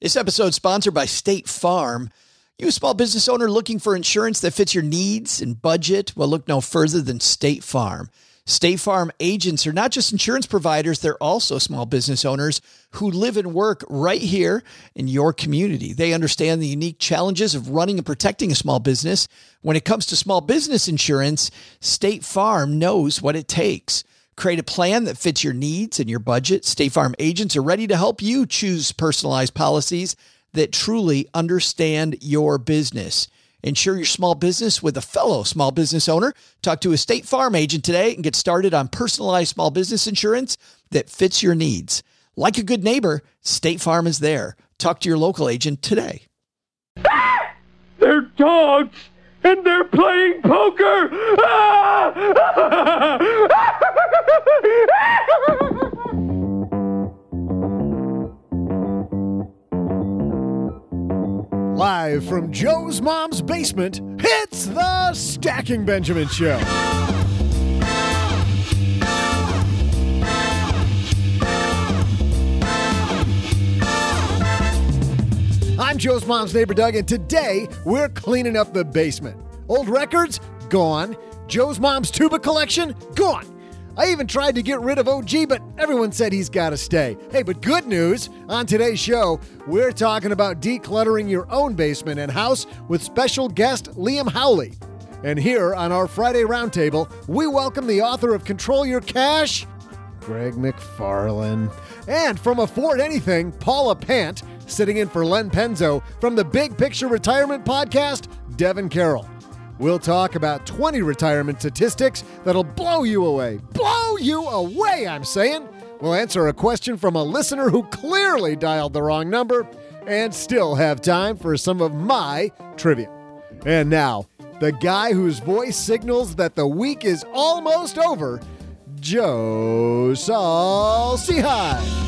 This episode is sponsored by State Farm. You a small business owner looking for insurance that fits your needs and budget? Well, look no further than State Farm. State Farm agents are not just insurance providers, they're also small business owners who live and work right here in your community. They understand the unique challenges of running and protecting a small business. When it comes to small business insurance, State Farm knows what it takes. Create a plan that fits your needs and your budget. State Farm agents are ready to help you choose personalized policies that truly understand your business. Insure your small business with a fellow small business owner. Talk to a State Farm agent today and get started on personalized small business insurance that fits your needs. Like a good neighbor, State Farm is there. Talk to your local agent today. They're dogs! And they're playing poker! Live from Joe's mom's basement, it's the Stacking Benjamin Show. I'm Joe's mom's neighbor, Doug, and today we're cleaning up the basement. Old records? Gone. Joe's mom's tuba collection? Gone. I even tried to get rid of OG, but everyone said he's got to stay. Hey, but good news, on today's show, we're talking about decluttering your own basement and house with special guest Liam Howley. And here on our Friday Roundtable, we welcome the author of Control Your Cash, Greg McFarlane. And from Afford Anything, Paula Pant, sitting in for Len Penzo from the Big Picture Retirement Podcast, Devin Carroll. We'll talk about 20 retirement statistics that'll blow you away. Blow you away, I'm saying. We'll answer a question from a listener who clearly dialed the wrong number and still have time for some of my trivia. And now, the guy whose voice signals that the week is almost over, Joe Saul-Sehy.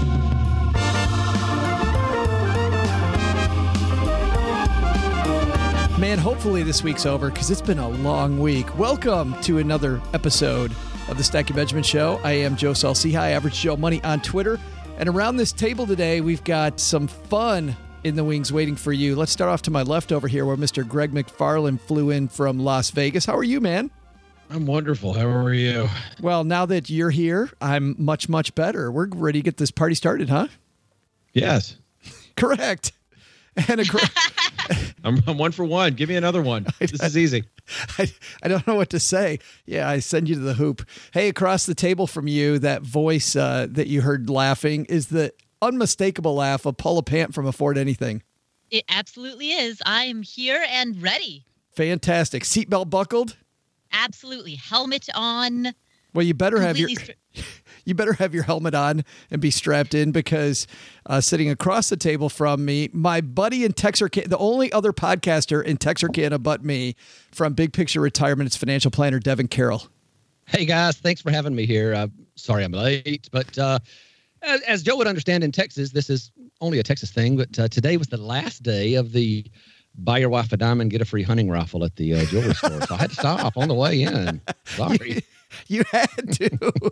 Man, hopefully this week's over because it's been a long week. Welcome to another episode of the Stacking Benjamin Show. I am Joe Saul-Sehy, Average Joe Money on Twitter. And around this table today, we've got some fun in the wings waiting for you. Let's start off to my left over here where Mr. Greg McFarlane flew in from Las Vegas. How are you, man? I'm wonderful. How are you? Well, now that you're here, I'm much, much better. We're ready to get this party started, huh? Yes. Correct. And I'm 1 for 1. Give me another one. This is easy. I don't know what to say. Yeah, I send you to the hoop. Hey, across the table from you, that voice that you heard laughing is the unmistakable laugh of Paula Pant from Afford Anything. It absolutely is. I am here and ready. Fantastic. Seatbelt buckled? Absolutely. Helmet on. Well, you better have your helmet on and be strapped in because sitting across the table from me, my buddy in Texarkana, the only other podcaster in Texarkana but me from Big Picture Retirement, it's financial planner Devin Carroll. Hey, guys. Thanks for having me here. Sorry I'm late, but as Joe would understand in Texas, this is only a Texas thing, but today was the last day of the buy your wife a diamond, get a free hunting rifle at the jewelry store. So I had to stop on the way in. Sorry. You had to.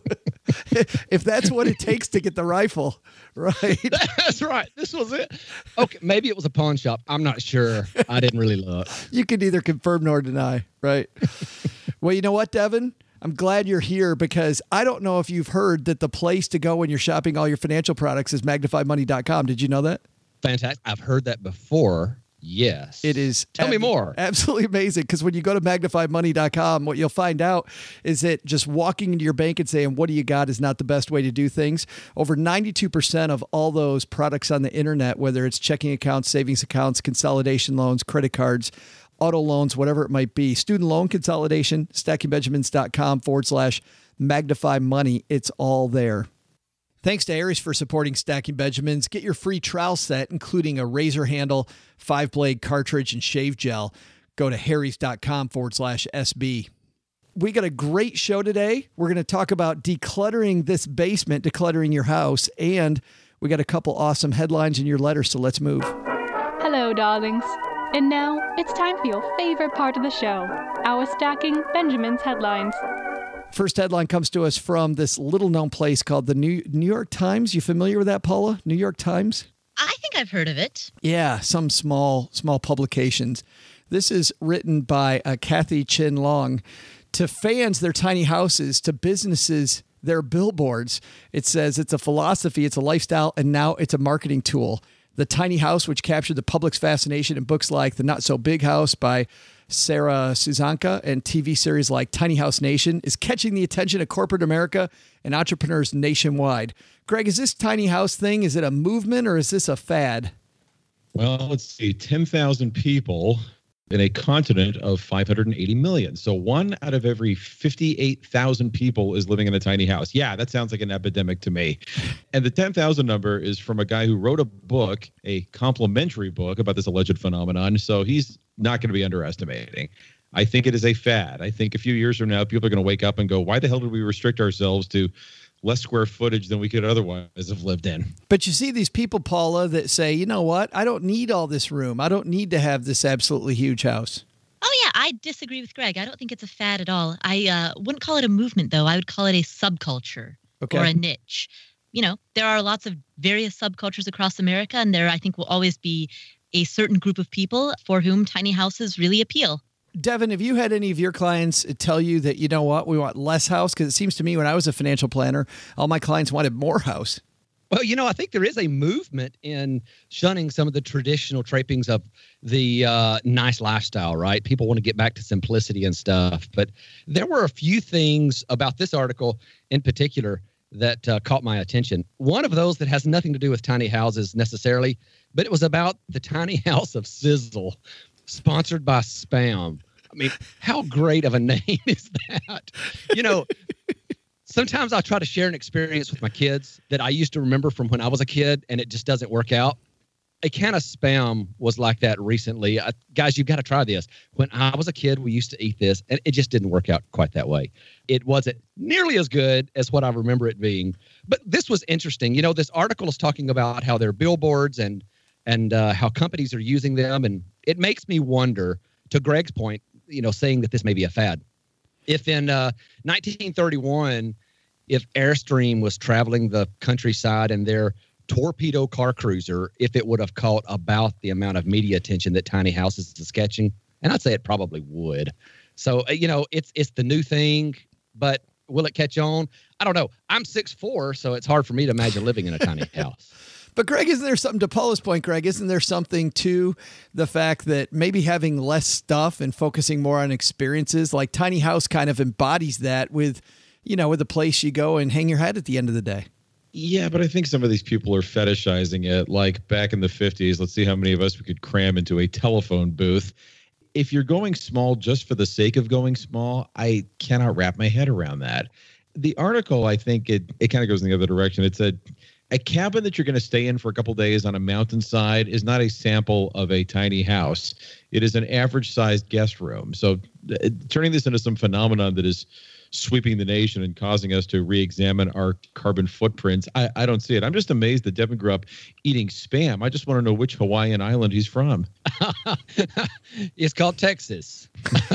If that's what it takes to get the rifle, right? That's right. This was it. Okay, maybe it was a pawn shop. I'm not sure. I didn't really look. You can neither confirm nor deny, right? Well, you know what, Devin? I'm glad you're here because I don't know if you've heard that the place to go when you're shopping all your financial products is magnifymoney.com. Did you know that? Fantastic. I've heard that before. Yes. It is. Tell me more. Absolutely amazing. Because when you go to magnifymoney.com, what you'll find out is that just walking into your bank and saying, what do you got is not the best way to do things. Over 92% of all those products on the internet, whether it's checking accounts, savings accounts, consolidation loans, credit cards, auto loans, whatever it might be, student loan consolidation, stackingbenjamins.com/magnify money. It's all there. Thanks to Aries for supporting Stacking Benjamins. Get your free trowel set, including a razor handle, 5-blade cartridge, and shave gel. Go to harrys.com/SB. We got a great show today. We're going to talk about decluttering this basement, decluttering your house, and we got a couple awesome headlines in your letter, so let's move. Hello, darlings. And now it's time for your favorite part of the show, our Stacking Benjamins headlines. First headline comes to us from this little-known place called the New York Times. You familiar with that, Paula? New York Times? I think I've heard of it. Yeah, some small publications. This is written by Kathy Chin Long. To fans, their tiny houses. To businesses, their billboards. It says it's a philosophy, it's a lifestyle, and now it's a marketing tool. The tiny house, which captured the public's fascination in books like The Not So Big House by Sarah Suzanka and TV series like Tiny House Nation, is catching the attention of corporate America and entrepreneurs nationwide. Greg, is this tiny house thing, is it a movement or is this a fad? Well, let's see, 10,000 people in a continent of 580 million. So 1 out of every 58,000 people is living in a tiny house. Yeah, that sounds like an epidemic to me. And the 10,000 number is from a guy who wrote a book, a complimentary book about this alleged phenomenon. So he's not going to be underestimating. I think it is a fad. I think a few years from now, people are going to wake up and go, why the hell did we restrict ourselves to less square footage than we could otherwise have lived in? But you see these people, Paula, that say, you know what? I don't need all this room. I don't need to have this absolutely huge house. Oh, yeah, I disagree with Greg. I don't think it's a fad at all. I wouldn't call it a movement, though. I would call it a subculture or a niche. You know, there are lots of various subcultures across America, and there, I think, will always be a certain group of people for whom tiny houses really appeal. Devin, have you had any of your clients tell you that, you know what, we want less house? Because it seems to me when I was a financial planner, all my clients wanted more house. Well, you know, I think there is a movement in shunning some of the traditional trappings of the nice lifestyle, right? People want to get back to simplicity and stuff. But there were a few things about this article in particular that caught my attention. One of those that has nothing to do with tiny houses necessarily, but it was about the tiny house of Sizzle, sponsored by Spam. I mean, how great of a name is that? You know, sometimes I try to share an experience with my kids that I used to remember from when I was a kid, and it just doesn't work out. A can of Spam was like that recently. Guys, you've got to try this. When I was a kid, we used to eat this, and it just didn't work out quite that way. It wasn't nearly as good as what I remember it being. But this was interesting. You know, this article is talking about how they're billboards and how companies are using them. And it makes me wonder, to Greg's point, you know, saying that this may be a fad. If in 1931, if Airstream was traveling the countryside and their torpedo car cruiser, if it would have caught about the amount of media attention that tiny houses is catching, and I'd say it probably would. So, you know, it's the new thing, but will it catch on? I don't know. I'm 6'4", so it's hard for me to imagine living in a tiny house. But Greg, isn't there something to Paula's point, Greg? Isn't there something to the fact that maybe having less stuff and focusing more on experiences, like tiny house kind of embodies that with, you know, with a place you go and hang your head at the end of the day? Yeah, but I think some of these people are fetishizing it. Like back in the 50s, let's see how many of us we could cram into a telephone booth. If you're going small just for the sake of going small, I cannot wrap my head around that. The article, I think it kind of goes in the other direction. It said, a cabin that you're going to stay in for a couple of days on a mountainside is not a sample of a tiny house. It is an average-sized guest room. So turning this into some phenomenon that is sweeping the nation and causing us to re-examine our carbon footprints, I don't see it. I'm just amazed that Devin grew up eating Spam. I just want to know which Hawaiian island he's from. It's called Texas.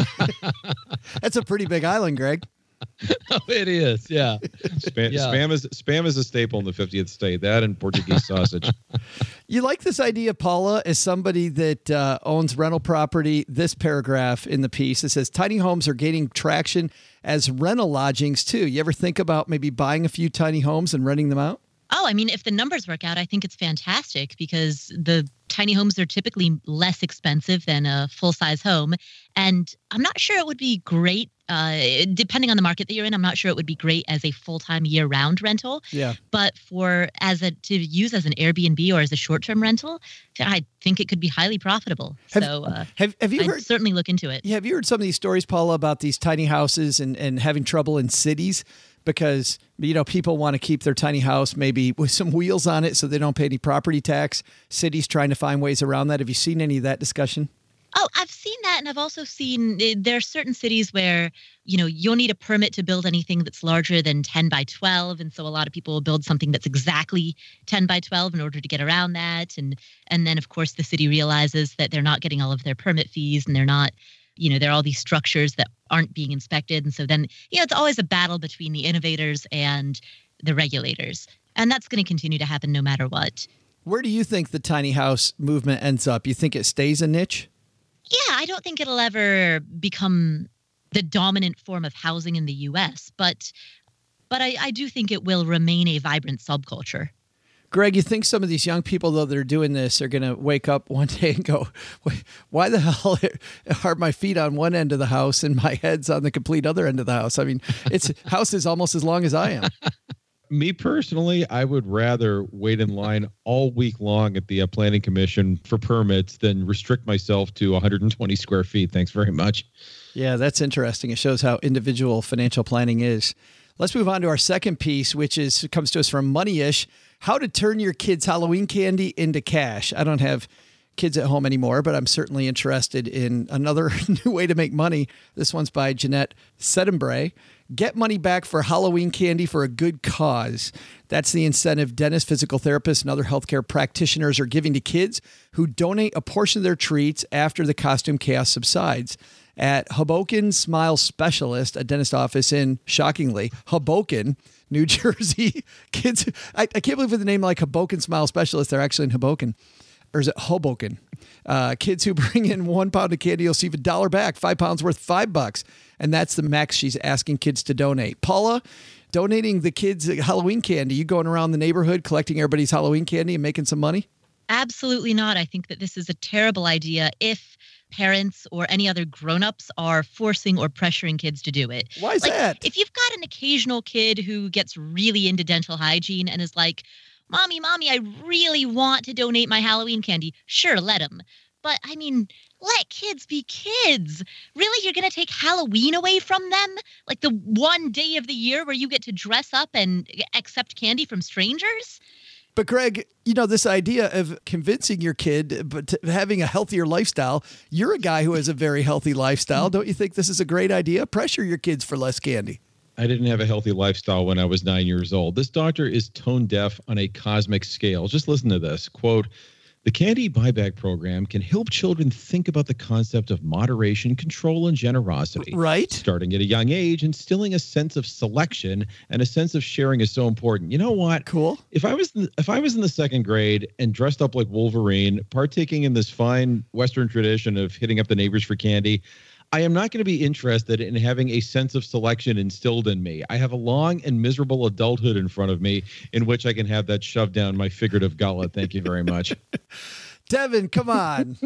That's a pretty big island, Greg. Oh, it is, yeah. Spam is a staple in the 50th state. That and Portuguese sausage. You like this idea, Paula, as somebody that owns rental property. This paragraph in the piece, it says tiny homes are gaining traction as rental lodgings too. You ever think about maybe buying a few tiny homes and renting them out? Oh, I mean, if the numbers work out, I think it's fantastic because the tiny homes are typically less expensive than a full-size home. And I'm not sure it would be great, depending on the market that you're in, I'm not sure it would be great as a full-time year-round rental. Yeah. But to use as an Airbnb or as a short-term rental, I think it could be highly profitable. Have you heard? I'd certainly look into it. Yeah, have you heard some of these stories, Paula, about these tiny houses and having trouble in cities? Because, you know, people want to keep their tiny house maybe with some wheels on it so they don't pay any property tax. Cities trying to find ways around that. Have you seen any of that discussion? Oh, I've seen that. And I've also seen there are certain cities where, you know, you'll need a permit to build anything that's larger than 10 by 12. And so a lot of people will build something that's exactly 10 by 12 in order to get around that. And then, of course, the city realizes that they're not getting all of their permit fees and they're not, you know, there are all these structures that aren't being inspected. And so then, you know, it's always a battle between the innovators and the regulators. And that's going to continue to happen no matter what. Where do you think the tiny house movement ends up? You think it stays a niche? Yeah, I don't think it'll ever become the dominant form of housing in the U.S., but I do think it will remain a vibrant subculture. Greg, you think some of these young people, though, that are doing this are going to wake up one day and go, why the hell are my feet on one end of the house and my head's on the complete other end of the house? I mean, house is almost as long as I am. Me personally, I would rather wait in line all week long at the Planning Commission for permits than restrict myself to 120 square feet. Thanks very much. Yeah, that's interesting. It shows how individual financial planning is. Let's move on to our second piece, which comes to us from Moneyish. How to turn your kids' Halloween candy into cash. I don't have kids at home anymore, but I'm certainly interested in another new way to make money. This one's by Jeanette Sedembray. Get money back for Halloween candy for a good cause. That's the incentive dentists, physical therapists, and other healthcare practitioners are giving to kids who donate a portion of their treats after the costume chaos subsides. At Hoboken Smile Specialist, a dentist office in, shockingly, Hoboken, New Jersey. Kids, I can't believe with a name like Hoboken Smile Specialist, they're actually in Hoboken. Or is it Hoboken? Kids who bring in 1 pound of candy will receive $1 back, 5 pounds worth, $5. And that's the max she's asking kids to donate. Paula, donating the kids Halloween candy, you going around the neighborhood collecting everybody's Halloween candy and making some money? Absolutely not. I think that this is a terrible idea if parents or any other grown-ups are forcing or pressuring kids to do it. Why is that? If you've got an occasional kid who gets really into dental hygiene and is like, Mommy, I really want to donate my Halloween candy. Sure, let them. But, I mean, let kids be kids. Really, you're going to take Halloween away from them? Like the one day of the year where you get to dress up and accept candy from strangers? But Greg, this idea of convincing your kid, but having a healthier lifestyle, you're a guy who has a very healthy lifestyle. Don't you think this is a great idea? Pressure your kids for less candy. I didn't have a healthy lifestyle when I was 9 years old. This doctor is tone deaf on a cosmic scale. Just listen to this. Quote, the candy buyback program can help children think about the concept of moderation, control, and generosity. Right. Starting at a young age, instilling a sense of selection and a sense of sharing is so important. You know what? Cool. If I was in the second grade and dressed up like Wolverine, partaking in this fine Western tradition of hitting up the neighbors for candy, I am not going to be interested in having a sense of selection instilled in me. I have a long and miserable adulthood in front of me in which I can have that shoved down my figurative gullet. Thank you very much. Devin, come on.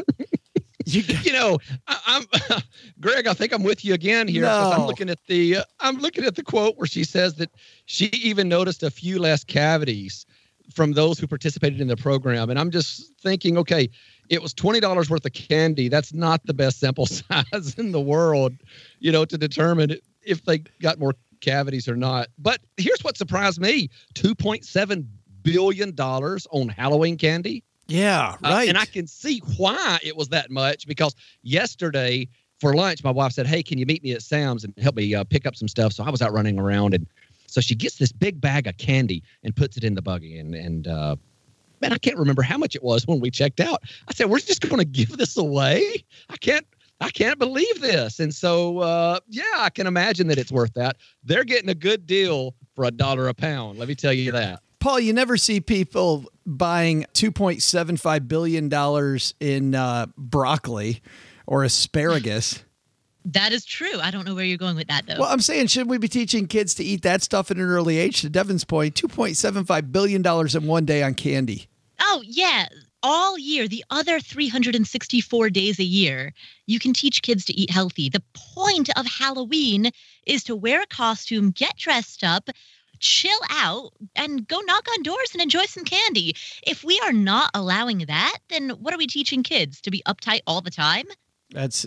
I'm Greg, I think I'm with you again here. No. I'm looking at the quote where she says that she even noticed a few less cavities from those who participated in the program. And I'm just thinking, okay, it was $20 worth of candy. That's not the best sample size in the world, to determine if they got more cavities or not. But here's what surprised me. $2.7 billion on Halloween candy. Yeah, right. And I can see why it was that much, because yesterday for lunch, my wife said, hey, can you meet me at Sam's and help me pick up some stuff? So I was out running around, and so she gets this big bag of candy and puts it in the buggy. And man, I can't remember how much it was when we checked out. I said, we're just going to give this away? I can't believe this. And so, I can imagine that it's worth that. They're getting a good deal for $1 a pound. Let me tell you that. Paul, you never see people buying $2.75 billion in broccoli or asparagus. That is true. I don't know where you're going with that, though. Well, I'm saying, shouldn't we be teaching kids to eat that stuff at an early age? To Devin's point, $2.75 billion in one day on candy. Oh, yeah. All year, the other 364 days a year, you can teach kids to eat healthy. The point of Halloween is to wear a costume, get dressed up, chill out, and go knock on doors and enjoy some candy. If we are not allowing that, then what are we teaching kids? To be uptight all the time? That's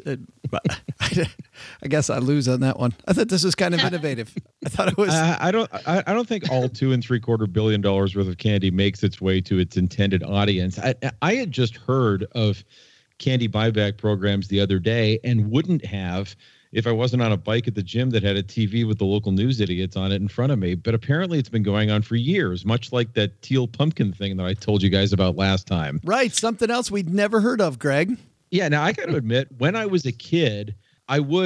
I guess I lose on that one. I thought this was kind of innovative. I thought it was. I don't think all $2.75 billion worth of candy makes its way to its intended audience. I had just heard of candy buyback programs the other day and wouldn't have if I wasn't on a bike at the gym that had a TV with the local news idiots on it in front of me. But apparently it's been going on for years, much like that teal pumpkin thing that I told you guys about last time. Right. Something else we'd never heard of, Greg. Yeah. Now, I got to admit, when I was a kid, I would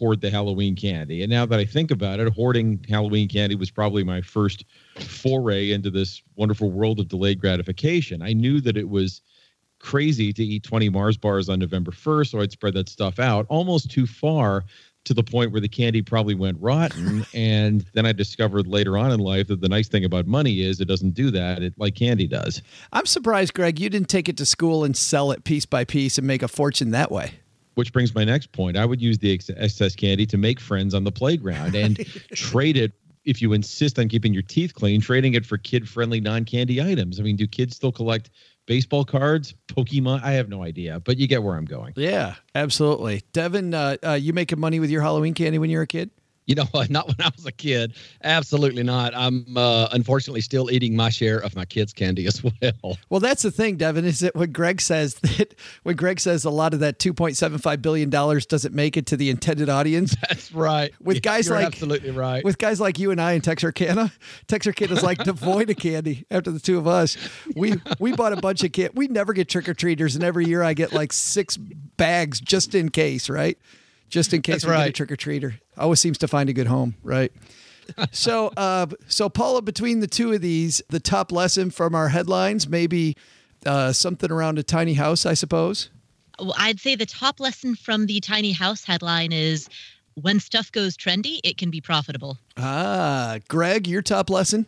hoard the Halloween candy. And now that I think about it, hoarding Halloween candy was probably my first foray into this wonderful world of delayed gratification. I knew that it was crazy to eat 20 Mars bars on November 1st, so I'd spread that stuff out almost too far, to the point where the candy probably went rotten. And then I discovered later on in life that the nice thing about money is it doesn't do that like candy does. I'm surprised, Greg, you didn't take it to school and sell it piece by piece and make a fortune that way. Which brings my next point. I would use the excess candy to make friends on the playground and trade it, if you insist on keeping your teeth clean, trading it for kid-friendly non-candy items. I mean, do kids still collect baseball cards, Pokemon? I have no idea, but you get where I'm going. Yeah, absolutely. Devin, you making money with your Halloween candy when you were a kid? You know what? Not when I was a kid. Absolutely not. I'm unfortunately still eating my share of my kids' candy as well. Well, that's the thing, Devin, is that when Greg says a lot of that $2.75 billion doesn't make it to the intended audience. That's right. With guys You're like absolutely right. With guys like you and I in Texarkana is like devoid of candy. After the two of us, we bought a bunch of candy. We never get trick-or-treaters, and every year I get like 6 bags just in case, right? Just in case we get a trick-or-treater. Always seems to find a good home, right? So Paula, between the two of these, the top lesson from our headlines, maybe something around a tiny house, I suppose? Well, I'd say the top lesson from the tiny house headline is when stuff goes trendy, it can be profitable. Greg, your top lesson?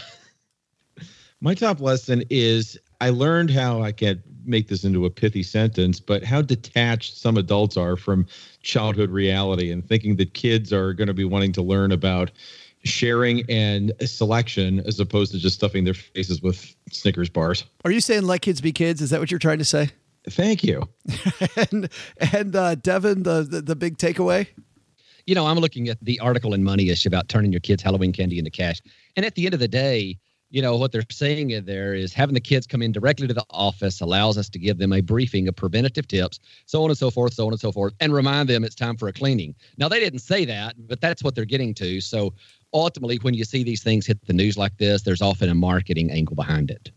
My top lesson is I learned how, I can't make this into a pithy sentence, but how detached some adults are from childhood reality and thinking that kids are going to be wanting to learn about sharing and selection as opposed to just stuffing their faces with Snickers bars. Are you saying let kids be kids? Is that what you're trying to say? Thank you. and Devin, the big takeaway? You know, I'm looking at the article in Moneyish about turning your kids' Halloween candy into cash. And at the end of the day, you know, what they're saying in there is having the kids come in directly to the office allows us to give them a briefing of preventative tips, so on and so forth, and remind them it's time for a cleaning. Now, they didn't say that, but that's what they're getting to. So ultimately, when you see these things hit the news like this, there's often a marketing angle behind it.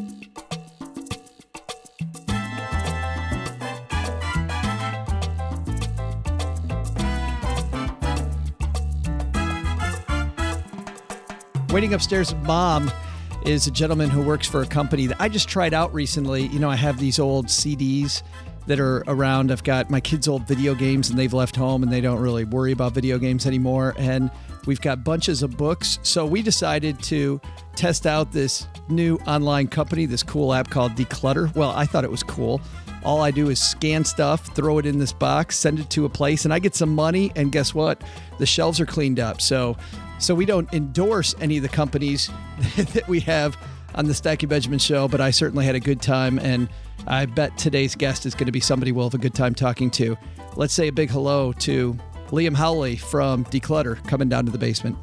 Waiting upstairs with Mom is a gentleman who works for a company that I just tried out recently. You know, I have these old CDs that are around. I've got my kids' old video games, and they've left home, and they don't really worry about video games anymore. And we've got bunches of books. So we decided to test out this new online company, this cool app called Declutter. Well, I thought it was cool. All I do is scan stuff, throw it in this box, send it to a place, and I get some money. And guess what? The shelves are cleaned up. So we don't endorse any of the companies that we have on the Stacking Benjamin Show, but I certainly had a good time, and I bet today's guest is going to be somebody we'll have a good time talking to. Let's say a big hello to Liam Howley from Declutter coming down to the basement.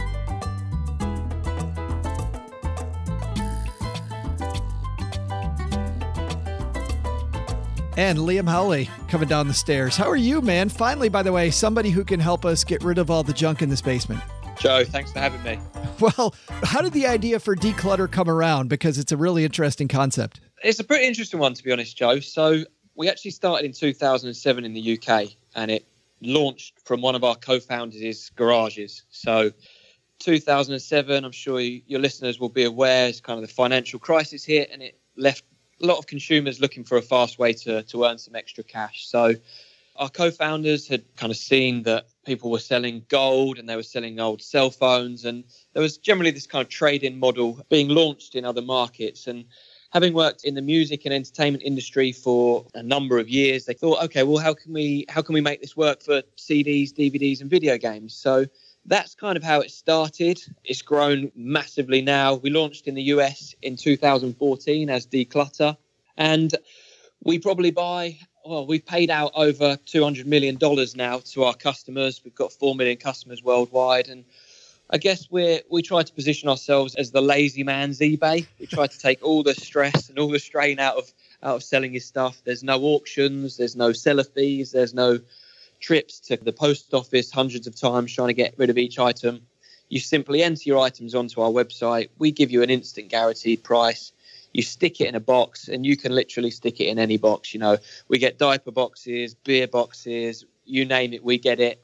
And Liam Howley coming down the stairs. How are you, man? Finally, by the way, somebody who can help us get rid of all the junk in this basement. Joe, thanks for having me. Well, how did the idea for Declutter come around? Because it's a really interesting concept. It's a pretty interesting one, to be honest, Joe. So we actually started in 2007 in the UK, and it launched from one of our co-founders' garages. So 2007, I'm sure your listeners will be aware, is kind of the financial crisis hit, and it left a lot of consumers looking for a fast way to earn some extra cash. So our co-founders had kind of seen that people were selling gold and they were selling old cell phones, and there was generally this kind of trade-in model being launched in other markets. And having worked in the music and entertainment industry for a number of years, they thought, okay, well, how can we make this work for CDs, DVDs, and video games? So that's kind of how it started. It's grown massively now. We launched in the US in 2014 as Declutter, and we probably we've paid out over $200 million now to our customers. We've got 4 million customers worldwide. And I guess we try to position ourselves as the lazy man's eBay. We try to take all the stress and all the strain out of selling your stuff. There's no auctions. There's no seller fees. There's no trips to the post office hundreds of times trying to get rid of each item. You simply enter your items onto our website. We give you an instant guaranteed price. You stick it in a box, and you can literally stick it in any box. You know, we get diaper boxes, beer boxes, you name it, we get it.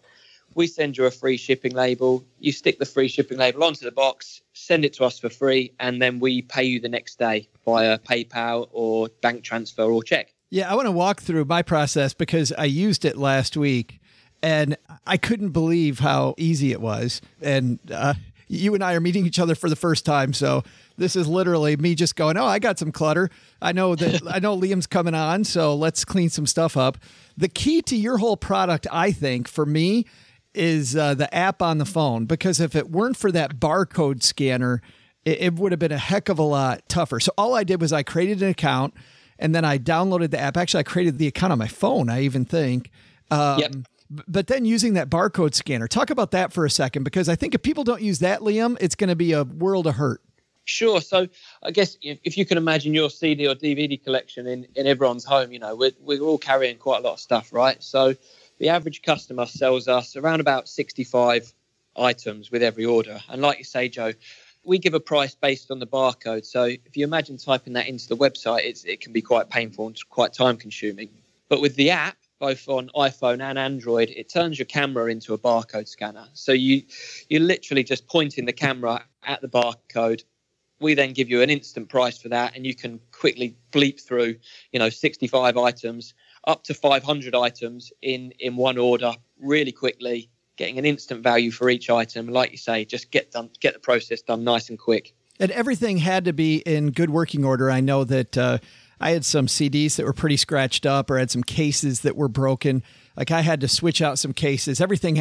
We send you a free shipping label. You stick the free shipping label onto the box, send it to us for free, and then we pay you the next day via PayPal or bank transfer or check. Yeah, I want to walk through my process because I used it last week and I couldn't believe how easy it was. And you and I are meeting each other for the first time, so this is literally me just going, oh, I got some clutter. I know Liam's coming on, so let's clean some stuff up. The key to your whole product, I think, for me, is the app on the phone, because if it weren't for that barcode scanner, it would have been a heck of a lot tougher. So all I did was I created an account and then I downloaded the app. Actually, I created the account on my phone, I even think. Yep. But then using that barcode scanner, talk about that for a second, because I think if people don't use that, Liam, it's going to be a world of hurt. Sure. So I guess if you can imagine your CD or DVD collection in everyone's home, we're all carrying quite a lot of stuff, right? So the average customer sells us around about 65 items with every order. And like you say, Joe, we give a price based on the barcode. So if you imagine typing that into the website, it can be quite painful and quite time consuming. But with the app, both on iPhone and Android, it turns your camera into a barcode scanner. So you're literally just pointing the camera at the barcode. We then give you an instant price for that, and you can quickly bleep through, 65 items, up to 500 items in one order really quickly, getting an instant value for each item. Like you say, just get the process done nice and quick. And everything had to be in good working order. I know that I had some CDs that were pretty scratched up, or had some cases that were broken. Like I had to switch out some cases. Everything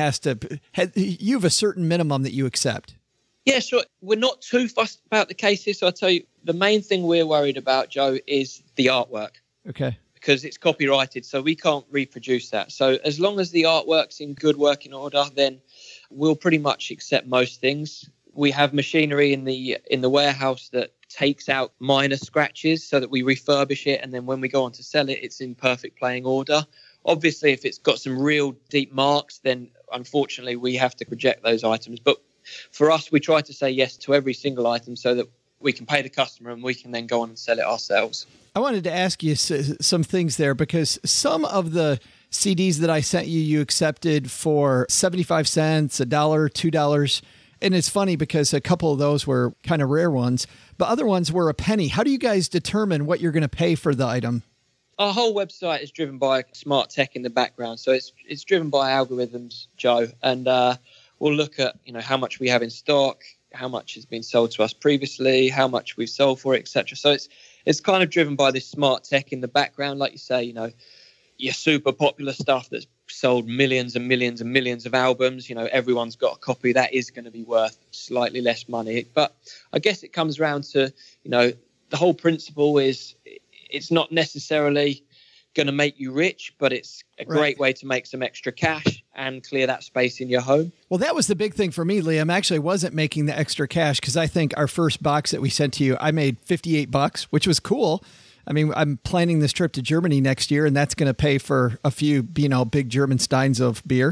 you have a certain minimum that you accept. Yeah, sure. We're not too fussed about the cases. So I'll tell you, the main thing we're worried about, Joe, is the artwork. Okay. Because it's copyrighted, so we can't reproduce that. So as long as the artwork's in good working order, then we'll pretty much accept most things. We have machinery in the warehouse that takes out minor scratches so that we refurbish it, and then when we go on to sell it, it's in perfect playing order. Obviously, if it's got some real deep marks, then unfortunately we have to reject those items. But for us, we try to say yes to every single item so that we can pay the customer and we can then go on and sell it ourselves. I wanted to ask you some things there, because some of the CDs that I sent you accepted for 75 cents, $1, $2. And it's funny because a couple of those were kind of rare ones, but other ones were a penny. How do you guys determine what you're going to pay for the item? Our whole website is driven by smart tech in the background. So it's driven by algorithms, Joe. And we'll look at, how much we have in stock, how much has been sold to us previously, how much we've sold for it, etc. So it's kind of driven by this smart tech in the background. Like you say, your super popular stuff that's sold millions and millions and millions of albums, everyone's got a copy. That is going to be worth slightly less money. But I guess it comes around to, the whole principle is it's not necessarily going to make you rich, but it's a great way to make some extra cash and clear that space in your home. Well, that was the big thing for me, Liam. Actually, I wasn't making the extra cash, because I think our first box that we sent to you, I made $58, which was cool. I mean, I'm planning this trip to Germany next year, and that's going to pay for a few, big German steins of beer.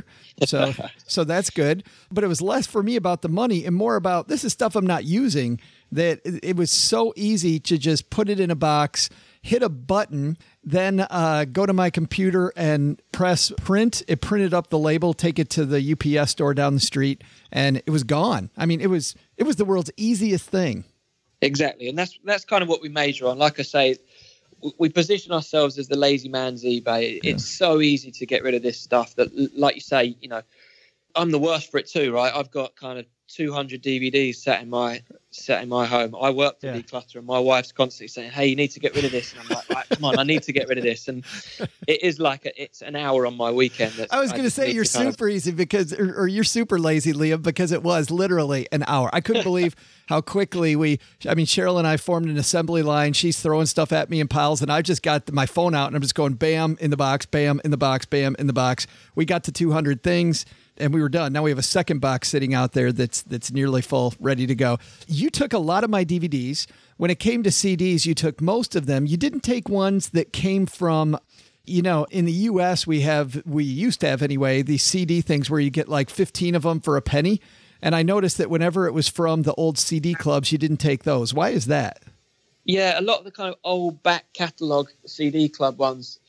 So that's good. But it was less for me about the money and more about, this is stuff I'm not using, that it was so easy to just put it in a box, hit a button, then go to my computer and press print. It printed up the label, take it to the UPS store down the street, and it was gone. I mean, it was the world's easiest thing. Exactly. And that's kind of what we major on. Like I say, we position ourselves as the lazy man's eBay. It's so easy to get rid of this stuff that, like you say, I'm the worst for it too, right? I've got kind of 200 DVDs sat in my home. I work to declutter, and my wife's constantly saying, "Hey, you need to get rid of this." And I'm like, right, "Come on, I need to get rid of this." And it is it's an hour on my weekend. I was going to say you're super easy or you're super lazy, Liam, because it was literally an hour. I couldn't believe how quickly Cheryl and I formed an assembly line. She's throwing stuff at me in piles, and I just got my phone out and I'm just going bam in the box, bam in the box, bam in the box. We got to 200 things. And we were done. Now we have a second box sitting out there that's nearly full, ready to go. You took a lot of my DVDs. When it came to CDs, you took most of them. You didn't take ones that came from, in the U.S., we used to have anyway, these CD things where you get like 15 of them for a penny. And I noticed that whenever it was from the old CD clubs, you didn't take those. Why is that? Yeah, a lot of the kind of old back catalogue CD club ones,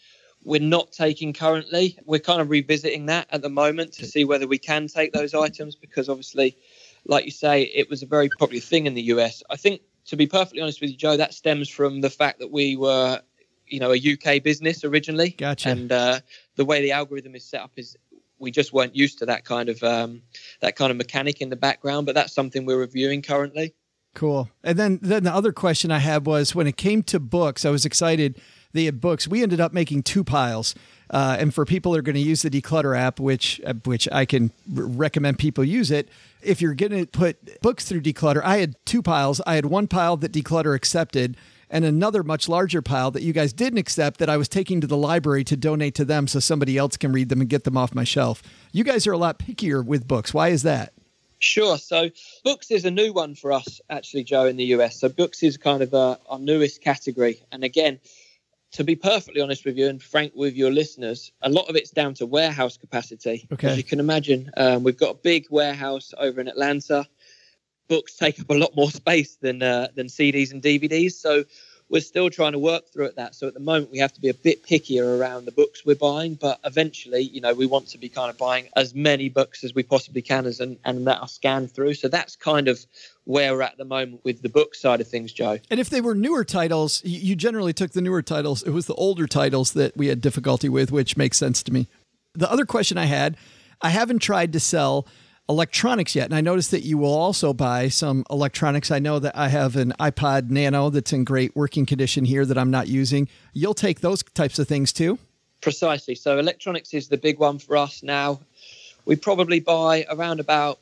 we're not taking currently. We're kind of revisiting that at the moment to see whether we can take those items, because obviously, like you say, it was a very popular thing in the US. I think, to be perfectly honest with you, Joe, that stems from the fact that we were, a UK business originally. Gotcha. And the way the algorithm is set up is we just weren't used to that kind of mechanic in the background. But that's something we're reviewing currently. Cool. And then the other question I had was, when it came to books, I was excited. They had books. We ended up making 2 piles. And for people that are going to use the Declutter app, which I can recommend people use it, if you're going to put books through Declutter, I had 2 piles. I had one pile that Declutter accepted and another much larger pile that you guys didn't accept that I was taking to the library to donate to them so somebody else can read them and get them off my shelf. You guys are a lot pickier with books. Why is that? Sure. So books is a new one for us, actually, Joe, in the US. So books is kind of our newest category. And again, to be perfectly honest with you and frank with your listeners, a lot of it's down to warehouse capacity. Okay. As you can imagine, we've got a big warehouse over in Atlanta. Books take up a lot more space than CDs and DVDs. So we're still trying to work through that. So at the moment, we have to be a bit pickier around the books we're buying. But eventually, we want to be kind of buying as many books as we possibly can and that are scanned through. So that's kind of where we're at the moment with the book side of things, Joe. And if they were newer titles, you generally took the newer titles. It was the older titles that we had difficulty with, which makes sense to me. The other question I haven't tried to sell electronics yet. And I noticed that you will also buy some electronics. I know that I have an iPod Nano that's in great working condition here that I'm not using. You'll take those types of things too? Precisely. So electronics is the big one for us now. We probably buy around about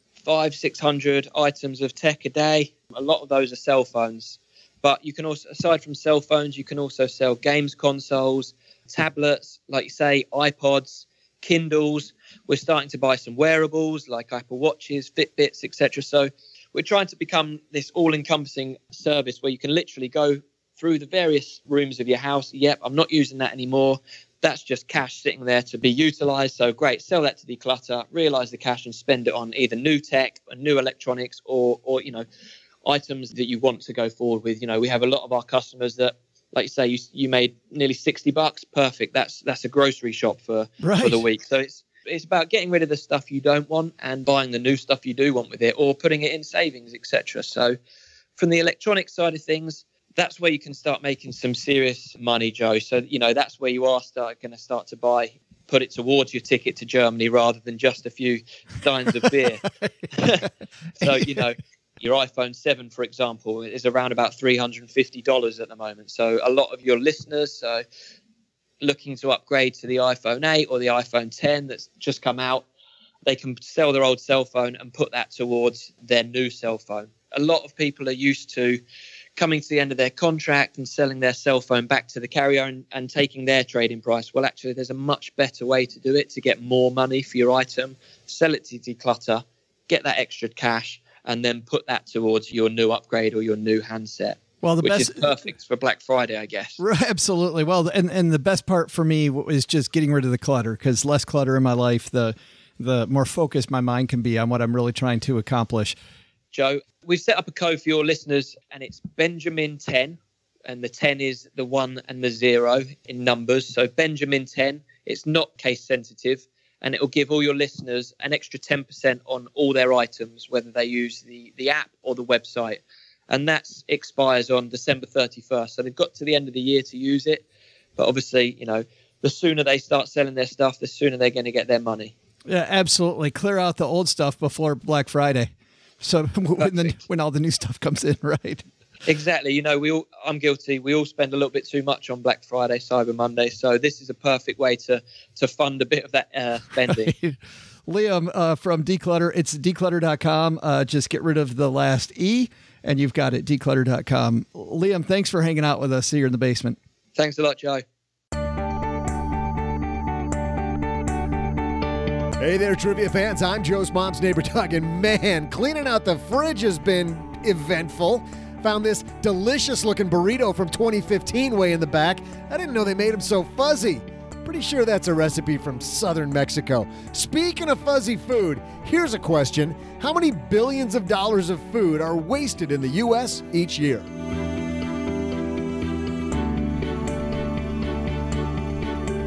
500-600 items of tech a day. A lot of those are cell phones. But you can also, aside from cell phones, you can also sell games consoles, tablets, like you say, iPods, Kindles. We're starting to buy some wearables like Apple Watches, Fitbits, etc. So we're trying to become this all-encompassing service where you can literally go through the various rooms of your house. Yep, I'm not using that anymore. That's just cash sitting there to be utilized. So great, sell that to Declutter, realize the cash and spend it on either new tech, or new electronics, or items that you want to go forward with. We have a lot of our customers that, like you say, you made nearly $60. Perfect. That's a grocery shop for the week. So it's about getting rid of the stuff you don't want and buying the new stuff you do want with it, or putting it in savings, etc. So from the electronic side of things, that's where you can start making some serious money, Joe. So, that's where you are going to start to put it towards your ticket to Germany rather than just a few steins of beer. So, your iPhone 7, for example, is around about $350 at the moment. So a lot of your listeners looking to upgrade to the iPhone 8 or the iPhone 10 that's just come out, they can sell their old cell phone and put that towards their new cell phone. A lot of people are used to coming to the end of their contract and selling their cell phone back to the carrier and taking their trading price. Well, actually, there's a much better way to do it to get more money for your item. Sell it to Declutter, get that extra cash, and then put that towards your new upgrade or your new handset. Well, which is perfect for Black Friday, I guess. Right, absolutely. Well, and the best part for me is just getting rid of the clutter, because less clutter in my life, the more focused my mind can be on what I'm really trying to accomplish. Joe, we've set up a code for your listeners, and it's Benjamin 10, and the 10 is the 1 and the 0 in numbers. So Benjamin 10, it's not case sensitive, and it will give all your listeners an extra 10% on all their items, whether they use the app or the website. And that expires on December 31st. So they've got to the end of the year to use it. But obviously, the sooner they start selling their stuff, the sooner they're going to get their money. Yeah, absolutely. Clear out the old stuff before Black Friday. So when all the new stuff comes in, right? Exactly. I'm guilty. We all spend a little bit too much on Black Friday, Cyber Monday. So this is a perfect way to fund a bit of that spending. Liam from Declutter, it's declutter.com. Just get rid of the last E, and you've got it, declutter.com. Liam, thanks for hanging out with us here in the basement. Thanks a lot, Joe. Hey there, trivia fans. I'm Joe's mom's neighbor, Doug, and man, cleaning out the fridge has been eventful. Found this delicious-looking burrito from 2015 way in the back. I didn't know they made them so fuzzy. Pretty sure that's a recipe from southern Mexico. Speaking of fuzzy food, here's a question. How many billions of dollars of food are wasted in the U.S. each year?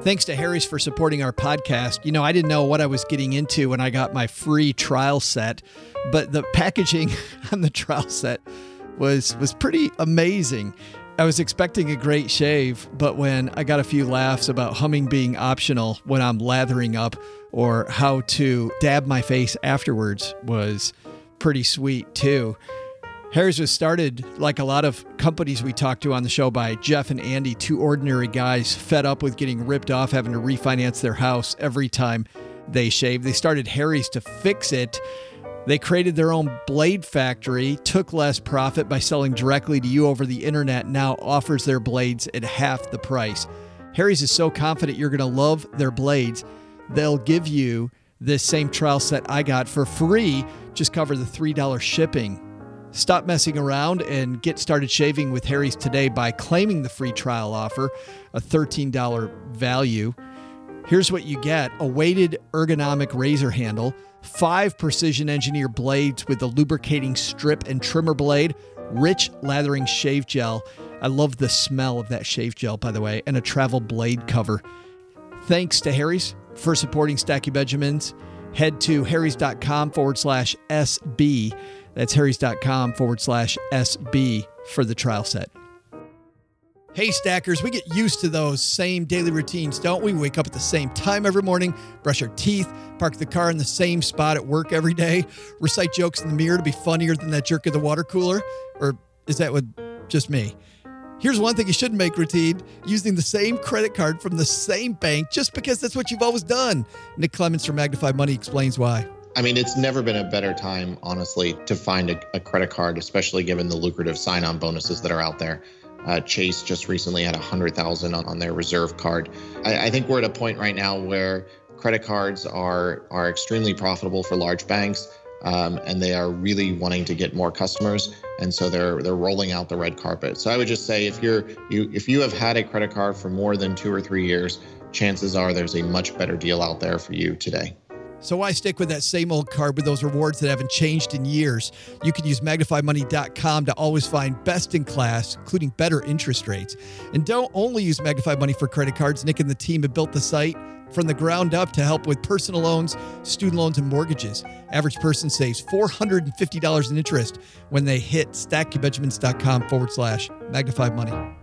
Thanks to Harry's for supporting our podcast. You know, I didn't know what I was getting into when I got my free trial set, but the packaging on the trial set was pretty amazing. I was expecting a great shave, but when I got a few laughs about humming being optional when I'm lathering up or how to dab my face afterwards was pretty sweet too. Harry's was started, like a lot of companies we talked to on the show, by Jeff and Andy, two ordinary guys fed up with getting ripped off, having to refinance their house every time they shave. They started Harry's to fix it. They created their own blade factory, took less profit by selling directly to you over the internet, now offers their blades at half the price. Harry's is so confident you're going to love their blades, they'll give you this same trial set I got for free. Just cover the $3 shipping. Stop messing around and get started shaving with Harry's today by claiming the free trial offer, a $13 value. Here's what you get: a weighted ergonomic razor handle, 5 precision engineered blades with a lubricating strip and trimmer blade, rich lathering shave gel. I love the smell of that shave gel, by the way, and a travel blade cover. Thanks to Harry's for supporting Stacky Benjamins. Head to harrys.com/SB. That's harrys.com/SB for the trial set. Hey, Stackers, we get used to those same daily routines, don't we? We wake up at the same time every morning, brush our teeth, park the car in the same spot at work every day, recite jokes in the mirror to be funnier than that jerk at the water cooler. Or is that with just me? Here's one thing you shouldn't make routine: using the same credit card from the same bank just because that's what you've always done. Nick Clements from Magnify Money explains why. I mean, it's never been a better time, honestly, to find a credit card, especially given the lucrative sign-on bonuses that are out there. Chase just recently had $100,000 on their reserve card. I think we're at a point right now where credit cards are extremely profitable for large banks, and they are really wanting to get more customers, and so they're rolling out the red carpet. So I would just say, if you have had a credit card for more than 2 or 3 years, chances are there's a much better deal out there for you today. So why stick with that same old card with those rewards that haven't changed in years? You can use MagnifyMoney.com to always find best in class, including better interest rates. And don't only use Magnify Money for credit cards. Nick and the team have built the site from the ground up to help with personal loans, student loans, and mortgages. Average person saves $450 in interest when they hit StackyBenjamins.com/Magnify Money.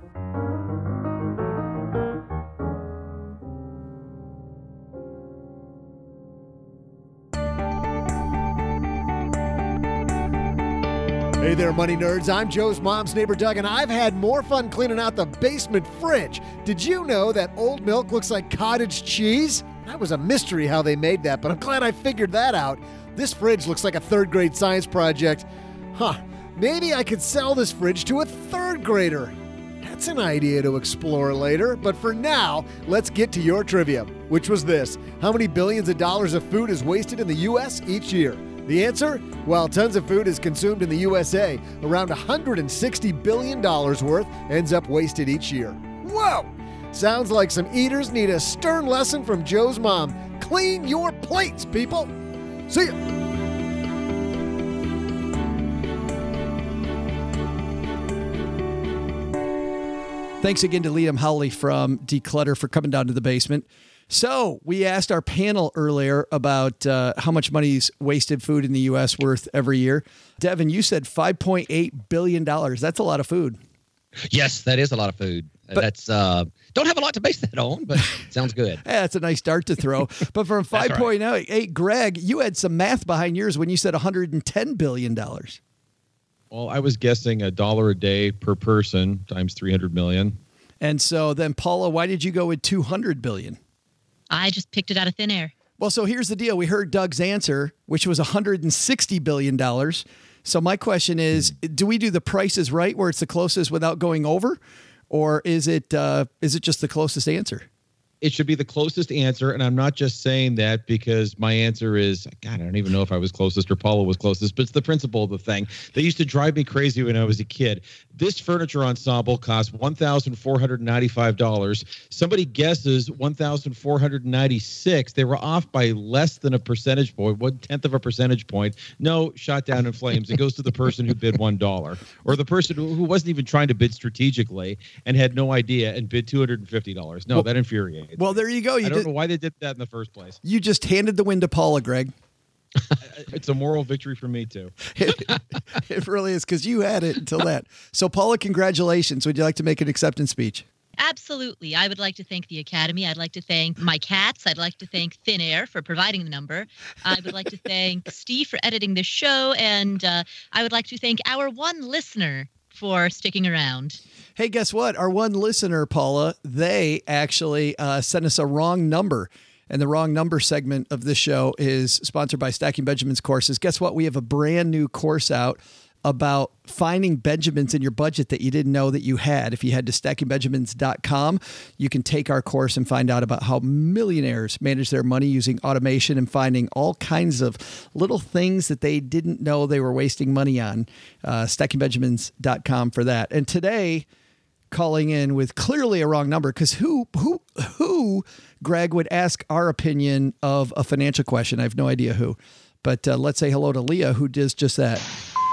Hey there, money nerds. I'm Joe's mom's neighbor, Doug, and I've had more fun cleaning out the basement fridge. Did you know that old milk looks like cottage cheese? That was a mystery how they made that, but I'm glad I figured that out. This fridge looks like a third grade science project. Maybe I could sell this fridge to a third grader. That's an idea to explore later, but for now, let's get to your trivia, which was this: how many billions of dollars of food is wasted in the U.S. each year? The answer? While tons of food is consumed in the USA, around $160 billion worth ends up wasted each year. Whoa! Sounds like some eaters need a stern lesson from Joe's mom. Clean your plates, people! See ya! Thanks again to Liam Howley from Declutter for coming down to the basement. So we asked our panel earlier about how much money is wasted food in the U.S. worth every year. Devin, you said $5.8 billion. That's a lot of food. Yes, that is a lot of food. But that's don't have a lot to base that on, but sounds good. Yeah, that's a nice dart to throw. But from 5.8, right. Greg, you had some math behind yours when you said $110 billion. Well, I was guessing $1 a day per person times 300 million. And so then, Paula, why did you go with 200 billion? I just picked it out of thin air. Well, so here's the deal. We heard Doug's answer, which was $160 billion. So my question is, do we do the Price is Right where it's the closest without going over? Or is it just the closest answer? It should be the closest answer. And I'm not just saying that because my answer is, God, I don't even know if I was closest or Paula was closest, but it's the principle of the thing. They used to drive me crazy when I was a kid. This furniture ensemble cost $1,495. Somebody guesses $1,496. They were off by less than a percentage point, 1/10 of a percentage point. No, shot down in flames. It goes to the person who bid $1 or the person who wasn't even trying to bid strategically and had no idea and bid $250. No, that infuriates. Well, there you go. I don't know why they did that in the first place. You just handed the win to Paula, Greg. It's a moral victory for me, too. It really is, because you had it until that. So, Paula, congratulations. Would you like to make an acceptance speech? Absolutely. I would like to thank the Academy. I'd like to thank my cats. I'd like to thank Thin Air for providing the number. I would like to thank Steve for editing this show. And I would like to thank our one listener for sticking around. Hey, guess what? Our one listener, Paula, they actually sent us a wrong number. And the wrong number segment of this show is sponsored by Stacking Benjamins courses. Guess what? We have a brand new course out about finding Benjamins in your budget that you didn't know that you had. If you head to stackingbenjamins.com, you can take our course and find out about how millionaires manage their money using automation and finding all kinds of little things that they didn't know they were wasting money on. Stackingbenjamins.com for that. And today, calling in with clearly a wrong number, because who, Greg, would ask our opinion of a financial question? I have no idea who. But let's say hello to Leah, who does just that.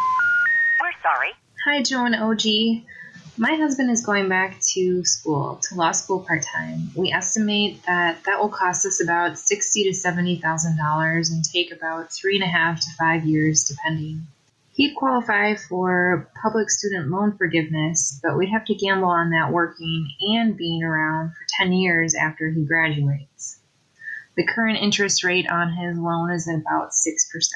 Hi, Joe and OG. My husband is going back to school, to law school part-time. We estimate that will cost us about $60,000 to $70,000 and take about 3.5 to 5 years, depending. He'd qualify for public student loan forgiveness, but we'd have to gamble on that working and being around for 10 years after he graduates. The current interest rate on his loan is about 6%.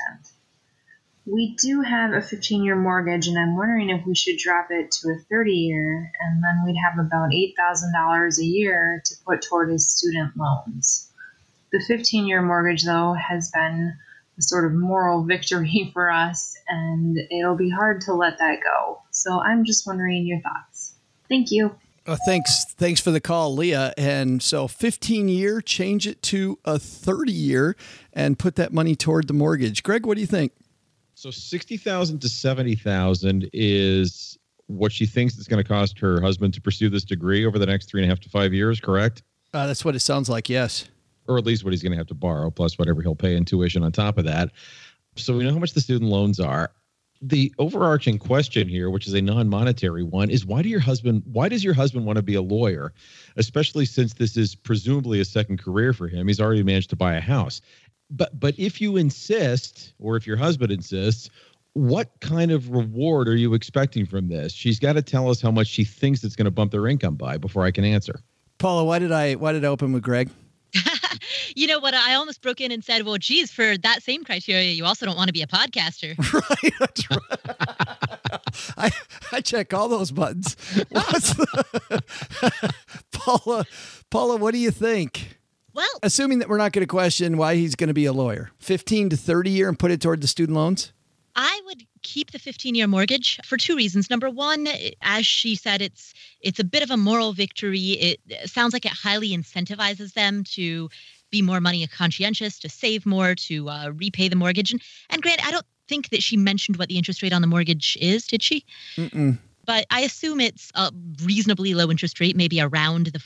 We do have a 15-year mortgage, and I'm wondering if we should drop it to a 30-year, and then we'd have about $8,000 a year to put toward his student loans. The 15-year mortgage, though, has been a sort of moral victory for us, and it'll be hard to let that go. So I'm just wondering your thoughts. Thank you. Thanks for the call, Leah. And so 15-year, change it to a 30-year, and put that money toward the mortgage. Greg, what do you think? So $60,000 to $70,000 is what she thinks it's going to cost her husband to pursue this degree over the next 3.5 to 5 years, correct? That's what it sounds like, yes. Or at least what he's going to have to borrow, plus whatever he'll pay in tuition on top of that. So we know how much the student loans are. The overarching question here, which is a non-monetary one, is why does your husband want to be a lawyer, especially since this is presumably a second career for him? He's already managed to buy a house. But if you insist, or if your husband insists, what kind of reward are you expecting from this? She's got to tell us how much she thinks it's going to bump their income by before I can answer. Paula, why did I open with Greg? You know what? I almost broke in and said, well, geez, for that same criteria, you also don't want to be a podcaster. Right. That's right. I check all those buttons. Paula, what do you think? Well, assuming that we're not going to question why he's going to be a lawyer, 15 to 30 year and put it toward the student loans? I would keep the 15-year mortgage for two reasons. Number one, as she said, it's a bit of a moral victory. It sounds like it highly incentivizes them to be more money conscientious, to save more, to repay the mortgage. And Grant, I don't think that she mentioned what the interest rate on the mortgage is, did she? Mm-mm. But I assume it's a reasonably low interest rate, maybe around the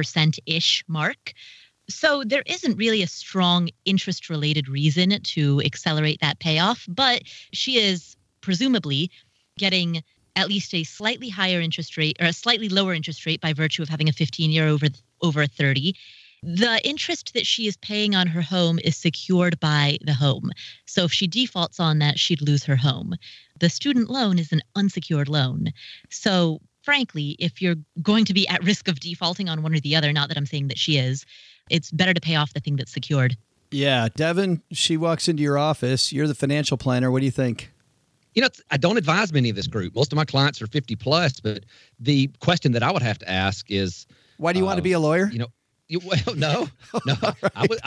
4%-ish mark. So there isn't really a strong interest-related reason to accelerate that payoff, but she is presumably getting at least a slightly higher interest rate or a slightly lower interest rate by virtue of having a 15-year over a 30. The interest that she is paying on her home is secured by the home. So if she defaults on that, she'd lose her home. The student loan is an unsecured loan. So frankly, if you're going to be at risk of defaulting on one or the other, not that I'm saying that she is, it's better to pay off the thing that's secured. Yeah. Devin, she walks into your office. You're the financial planner. What do you think? You know, I don't advise many of this group. Most of my clients are 50 plus, but the question that I would have to ask is, why do you want to be a lawyer? You know, no. Right.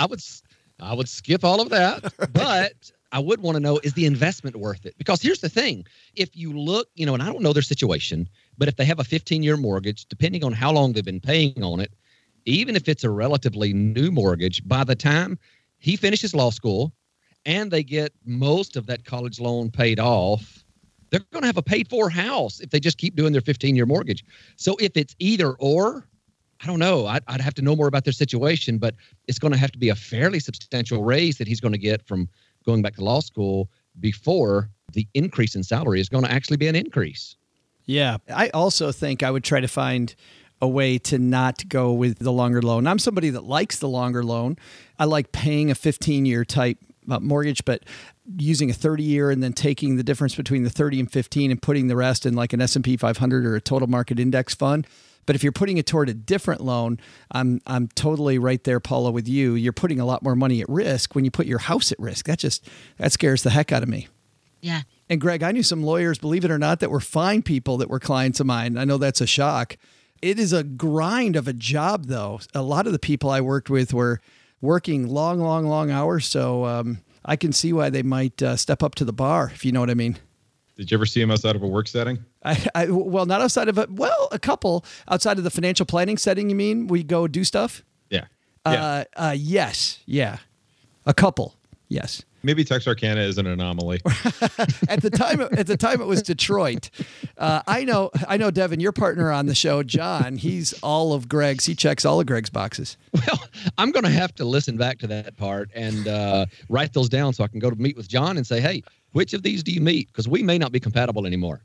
I would skip all of that, right. But I would want to know, is the investment worth it? Because here's the thing. If you look, and I don't know their situation, but if they have a 15-year mortgage, depending on how long they've been paying on it, even if it's a relatively new mortgage, by the time he finishes law school and they get most of that college loan paid off, they're going to have a paid-for house if they just keep doing their 15-year mortgage. So if it's either or, I don't know. I'd have to know more about their situation, but it's going to have to be a fairly substantial raise that he's going to get from going back to law school before the increase in salary is going to actually be an increase. Yeah. I also think I would try to find a way to not go with the longer loan. I'm somebody that likes the longer loan. I like paying a 15-year type mortgage, but using a 30-year and then taking the difference between the 30 and 15 and putting the rest in like an S&P 500 or a total market index fund. But if you're putting it toward a different loan, I'm totally right there, Paula, with you. You're putting a lot more money at risk when you put your house at risk. That scares the heck out of me. Yeah. And Greg, I knew some lawyers, believe it or not, that were fine people that were clients of mine. I know that's a shock. It is a grind of a job, though. A lot of the people I worked with were working long hours. So I can see why they might step up to the bar, if you know what I mean. Did you ever see him outside of a work setting? Well, not outside of it. Well, a couple outside of the financial planning setting. You mean we go do stuff? Yeah. Yes. Yeah. A couple. Yes. Maybe Texarkana is an anomaly. At the time, it was Detroit. I know, Devin, your partner on the show, John. He's all of Greg's. He checks all of Greg's boxes. Well, I'm going to have to listen back to that part and write those down so I can go to meet with John and say, hey, which of these do you meet? Because we may not be compatible anymore.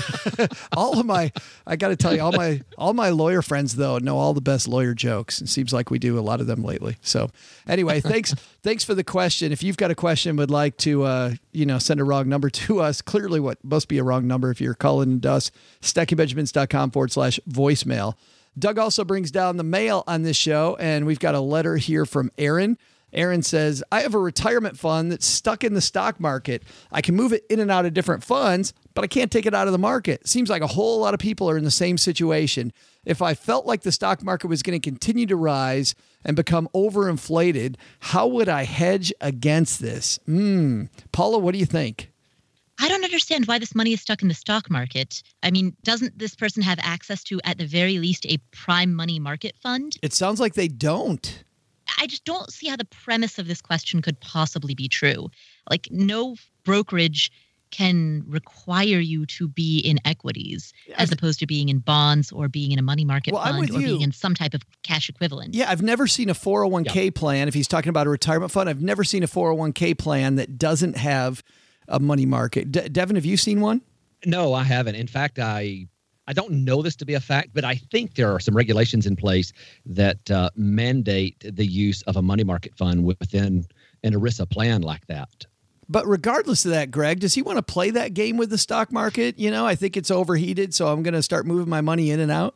I got to tell you, all my lawyer friends though know all the best lawyer jokes. It seems like we do a lot of them lately. So anyway, thanks for the question. If you've got a question, would like to send a wrong number to us, clearly what must be a wrong number if you're calling us, stackingbenjamins.com/voicemail. Doug also brings down the mail on this show, and we've got a letter here from Aaron. Aaron says, I have a retirement fund that's stuck in the stock market. I can move it in and out of different funds, but I can't take it out of the market. Seems like a whole lot of people are in the same situation. If I felt like the stock market was going to continue to rise and become overinflated, how would I hedge against this? Paula, what do you think? I don't understand why this money is stuck in the stock market. I mean, doesn't this person have access to, at the very least, a prime money market fund? It sounds like they don't. I just don't see how the premise of this question could possibly be true. Like, no brokerage can require you to be in equities as opposed to being in bonds or being in a money market fund or being in some type of cash equivalent. Yeah, I've never seen a 401k plan. If he's talking about a retirement fund, I've never seen a 401k plan that doesn't have a money market. Devin, have you seen one? No, I haven't. In fact, I don't know this to be a fact, but I think there are some regulations in place that mandate the use of a money market fund within an ERISA plan like that. But regardless of that, Greg, does he want to play that game with the stock market? I think it's overheated, so I'm going to start moving my money in and out.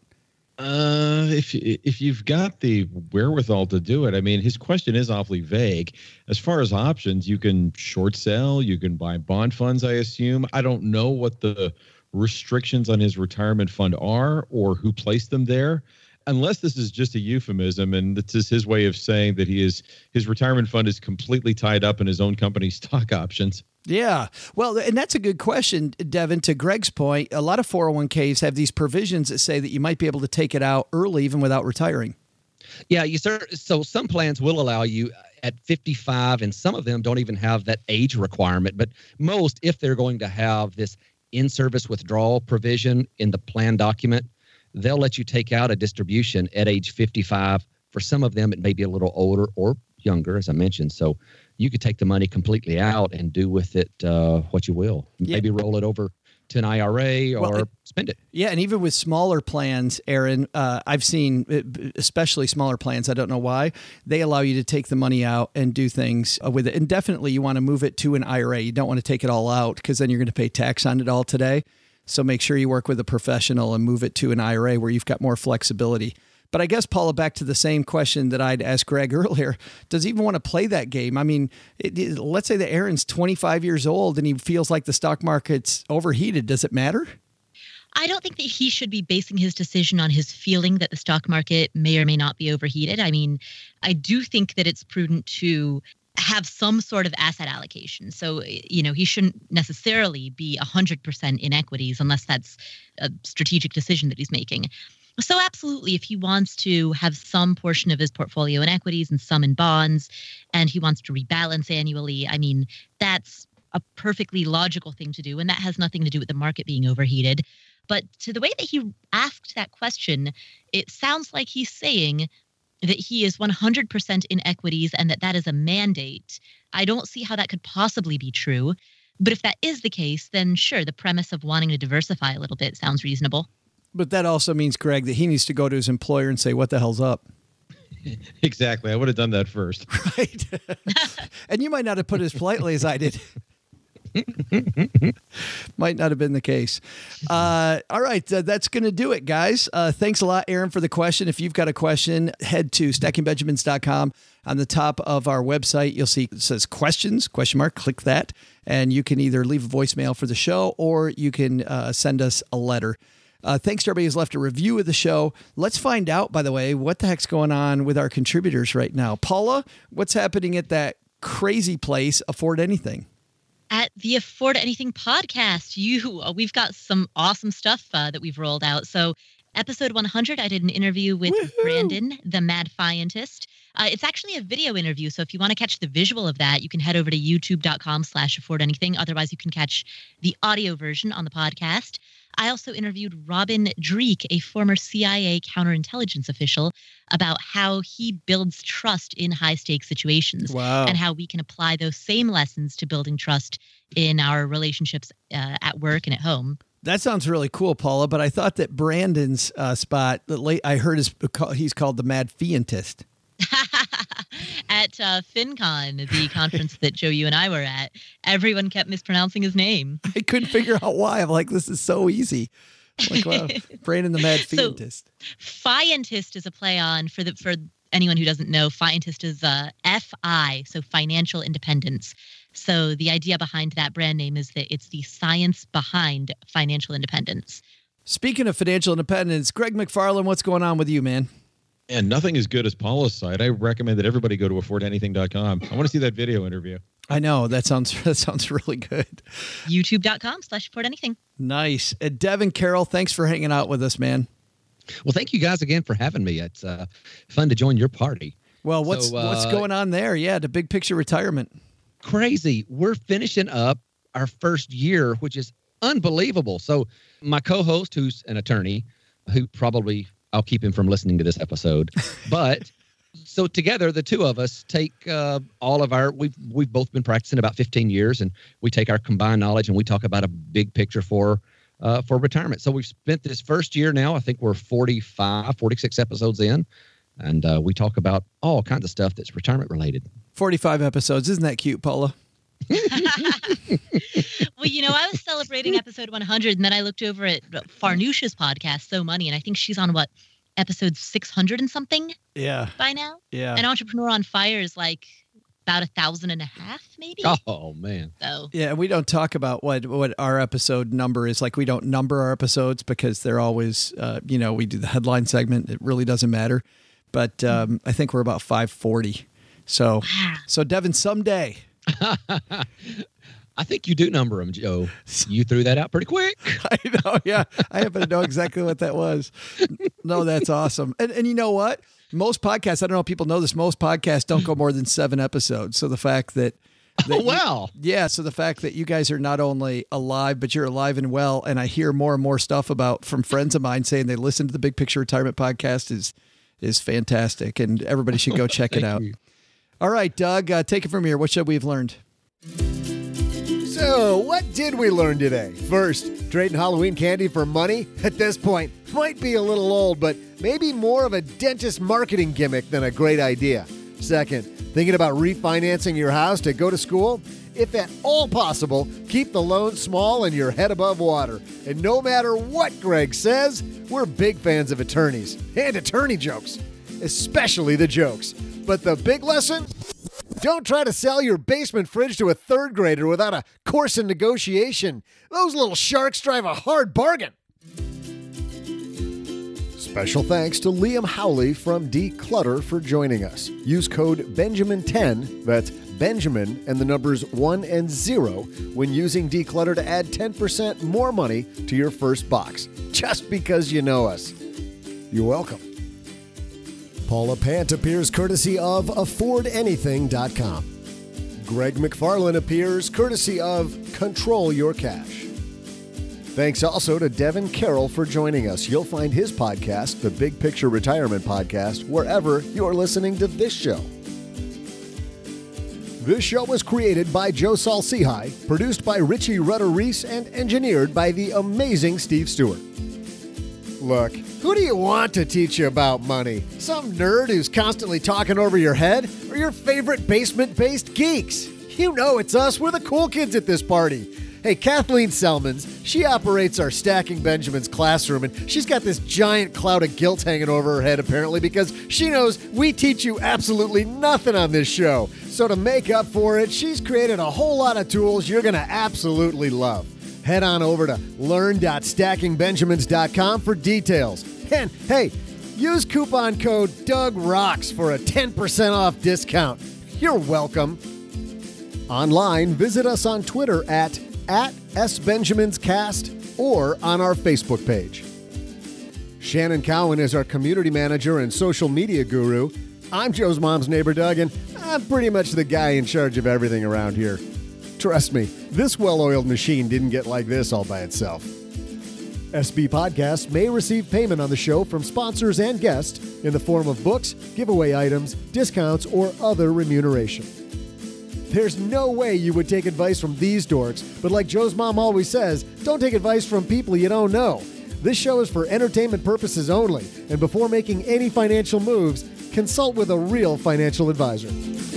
If you've got the wherewithal to do it, I mean, his question is awfully vague. As far as options, you can short sell, you can buy bond funds, I assume. I don't know what the restrictions on his retirement fund are or who placed them there, unless this is just a euphemism and this is his way of saying that his retirement fund is completely tied up in his own company's stock options. Yeah. Well, and that's a good question, Devin. To Greg's point, a lot of 401ks have these provisions that say that you might be able to take it out early even without retiring. Yeah, so some plans will allow you at 55, and some of them don't even have that age requirement. But most, if they're going to have this in-service withdrawal provision in the plan document, they'll let you take out a distribution at age 55. For some of them, it may be a little older or younger, as I mentioned. So you could take the money completely out and do with it what you will. Maybe roll it over to an IRA or spend it. Yeah, and even with smaller plans, Aaron, I've seen, especially smaller plans, I don't know why, they allow you to take the money out and do things with it. And definitely you want to move it to an IRA. You don't want to take it all out because then you're going to pay tax on it all today. So make sure you work with a professional and move it to an IRA where you've got more flexibility. But I guess, Paula, back to the same question that I'd asked Greg earlier, does he even want to play that game? I mean, let's say that Aaron's 25 years old and he feels like the stock market's overheated. Does it matter? I don't think that he should be basing his decision on his feeling that the stock market may or may not be overheated. I mean, I do think that it's prudent to have some sort of asset allocation. So, he shouldn't necessarily be 100% in equities unless that's a strategic decision that he's making. So absolutely, if he wants to have some portion of his portfolio in equities and some in bonds, and he wants to rebalance annually, I mean, that's a perfectly logical thing to do. And that has nothing to do with the market being overheated. But to the way that he asked that question, it sounds like he's saying that he is 100% in equities and that is a mandate. I don't see how that could possibly be true. But if that is the case, then sure, the premise of wanting to diversify a little bit sounds reasonable. But that also means, Greg, that he needs to go to his employer and say, what the hell's up? Exactly. I would have done that first. Right. And you might not have put it as politely as I did. Might not have been the case. All right. That's going to do it, guys. Thanks a lot, Aaron, for the question. If you've got a question, head to stackingbenjamins.com. On the top of our website, you'll see it says questions, ? Click that. And you can either leave a voicemail for the show or you can send us a letter. Thanks to everybody who's left a review of the show. Let's find out, by the way, what the heck's going on with our contributors right now. Paula, what's happening at that crazy place, Afford Anything? At the Afford Anything podcast, we've got some awesome stuff that we've rolled out. So episode 100, I did an interview with Brandon, the mad scientist. It's actually a video interview. So if you want to catch the visual of that, you can head over to youtube.com/affordanything. Otherwise, you can catch the audio version on the podcast. I also interviewed Robin Dreeke, a former CIA counterintelligence official, about how he builds trust in high-stakes situations. Wow. And how we can apply those same lessons to building trust in our relationships at work and at home. That sounds really cool, Paula, but I thought that Brandon's spot, I heard he's called the Mad Fientist. At FinCon, the conference that Joe, you and I were at, everyone kept mispronouncing his name. I couldn't figure out why. I'm like, this is so easy. I'm like, wow, Brandon the Mad Fientist. So, Fientist is a play on, for anyone who doesn't know, Fientist is FI, so financial independence. So the idea behind that brand name is that it's the science behind financial independence. Speaking of financial independence, Greg McFarland, what's going on with you, man? And nothing as good as Paula's site. I recommend that everybody go to affordanything.com. I want to see that video interview. I know. That sounds really good. YouTube.com/affordanything. Nice. Devin Carroll, thanks for hanging out with us, man. Well, thank you guys again for having me. It's fun to join your party. Well, what's going on there? Yeah, the big picture retirement. Crazy. We're finishing up our first year, which is unbelievable. So my co-host, who's an attorney, who probably... I'll keep him from listening to this episode. But so together, the two of us take all of our, we've both been practicing about 15 years, and we take our combined knowledge and we talk about a big picture for retirement. So we've spent this first year now, I think we're 46 episodes in, and we talk about all kinds of stuff that's retirement related. 45 episodes. Isn't that cute, Paula? Well, I was celebrating episode 100, and then I looked over at Farnoosh's podcast, So Money, and I think she's on episode 600 and something. Yeah. By now. Yeah. And Entrepreneur on Fire is like about 1,500, maybe. Oh man. So. Yeah, we don't talk about what our episode number is. Like, we don't number our episodes because they're always, we do the headline segment. It really doesn't matter. But I think we're about 540. So, So Devin, someday. I think you do number them, Joe. You threw that out pretty quick. I know, yeah. I happen to know exactly what that was. No, that's awesome. And you know what? Most podcasts, I don't know if people know this, most podcasts don't go more than 7 episodes. So the fact that wow. So the fact that you guys are not only alive, but you're alive and well, and I hear more and more stuff from friends of mine saying they listen to the Big Picture Retirement podcast is fantastic, and everybody should go check it out. You. All right, Doug, take it from here. What should we have learned? So, what did we learn today? First, trading Halloween candy for money at this point might be a little old, but maybe more of a dentist marketing gimmick than a great idea. Second, thinking about refinancing your house to go to school? If at all possible, keep the loan small and your head above water. And no matter what Greg says, we're big fans of attorneys and attorney jokes, especially the jokes. But the big lesson? Don't try to sell your basement fridge to a third grader without a course in negotiation. Those little sharks drive a hard bargain. Special thanks to Liam Howley from Declutter for joining us. Use code Benjamin10, that's Benjamin and the numbers 1 and 0, when using Declutter to add 10% more money to your first box, just because you know us. You're welcome. Paula Pant appears courtesy of AffordAnything.com. Greg McFarland appears courtesy of Control Your Cash. Thanks also to Devin Carroll for joining us. You'll find his podcast, the Big Picture Retirement Podcast, wherever you're listening to this show. This show was created by Joe Saul-Sehy, produced by Richie Rudder-Reese, and engineered by the amazing Steve Stewart. Look, who do you want to teach you about money? Some nerd who's constantly talking over your head? Or your favorite basement-based geeks? You know it's us. We're the cool kids at this party. Hey, Kathleen Selmans, she operates our Stacking Benjamins classroom, and she's got this giant cloud of guilt hanging over her head, apparently, because she knows we teach you absolutely nothing on this show. So to make up for it, she's created a whole lot of tools you're going to absolutely love. Head on over to learn.stackingbenjamins.com for details. And hey, use coupon code DougRocks for a 10% off discount. You're welcome. Online, visit us on Twitter at SBenjaminsCast or on our Facebook page. Shannon Cowan is our community manager and social media guru. I'm Joe's mom's neighbor, Doug, and I'm pretty much the guy in charge of everything around here. Trust me, this well-oiled machine didn't get like this all by itself. SB Podcasts may receive payment on the show from sponsors and guests in the form of books, giveaway items, discounts, or other remuneration. There's no way you would take advice from these dorks, but like Joe's mom always says, don't take advice from people you don't know. This show is for entertainment purposes only, and before making any financial moves, consult with a real financial advisor.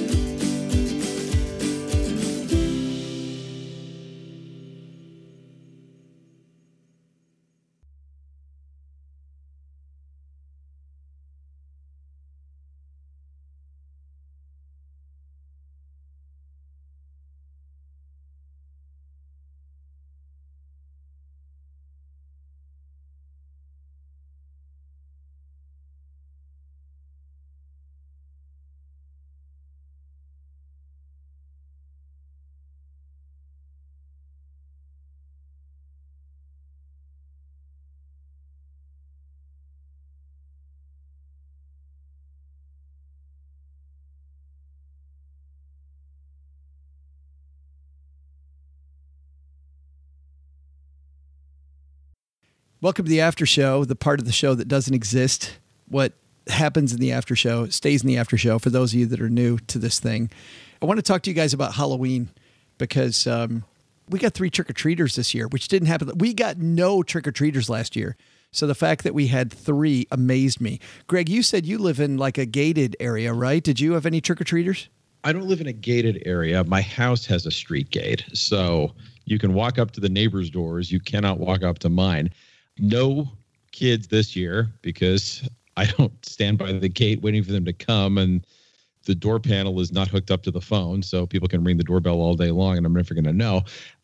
Welcome to the after show, the part of the show that doesn't exist. What happens in the after show stays in the after show for those of you that are new to this thing. I want to talk to you guys about Halloween because we got 3 trick-or-treaters this year, which didn't happen. We got no trick-or-treaters last year. So the fact that we had 3 amazed me. Greg, you said you live in like a gated area, right? Did you have any trick-or-treaters? I don't live in a gated area. My house has a street gate. So you can walk up to the neighbor's doors. You cannot walk up to mine. No kids this year because I don't stand by the gate waiting for them to come, and the door panel is not hooked up to the phone, so people can ring the doorbell all day long, and I'm never going to know.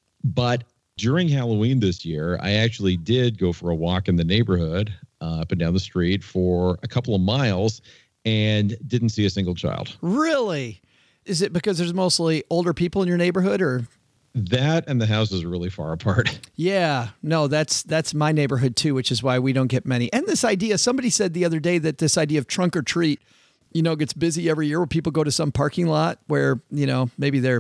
But during Halloween this year, I actually did go for a walk in the neighborhood up and down the street for a couple of miles and didn't see a single child. Really? Is it because there's mostly older people in your neighborhood, or? That and the houses are really far apart. Yeah, no, that's my neighborhood too, which is why we don't get many. And this idea, somebody said the other day that this idea of trunk or treat, gets busy every year where people go to some parking lot where, maybe their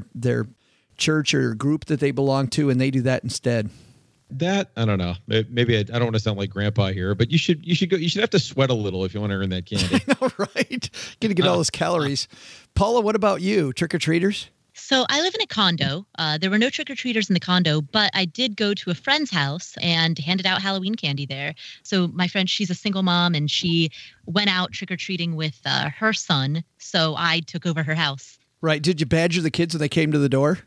church or group that they belong to, and they do that instead. That, I don't know. Maybe I don't want to sound like grandpa here, but you should go. You should have to sweat a little if you want to earn that candy. I know, right? Gonna get all those calories. Paula, what about you? Trick-or-treaters? So I live in a condo. There were no trick-or-treaters in the condo, but I did go to a friend's house and handed out Halloween candy there. So my friend, she's a single mom, and she went out trick-or-treating with her son. So I took over her house. Right. Did you badger the kids when they came to the door?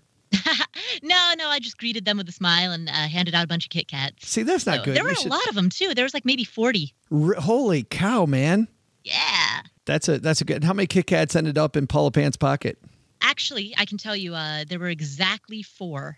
No, I just greeted them with a smile and handed out a bunch of Kit Kats. See, that's not good. There were a lot of them, too. There was like maybe 40. Holy cow, man. Yeah. That's a good. How many Kit Kats ended up in Paula Pant's pocket? Actually, I can tell you there were exactly 4.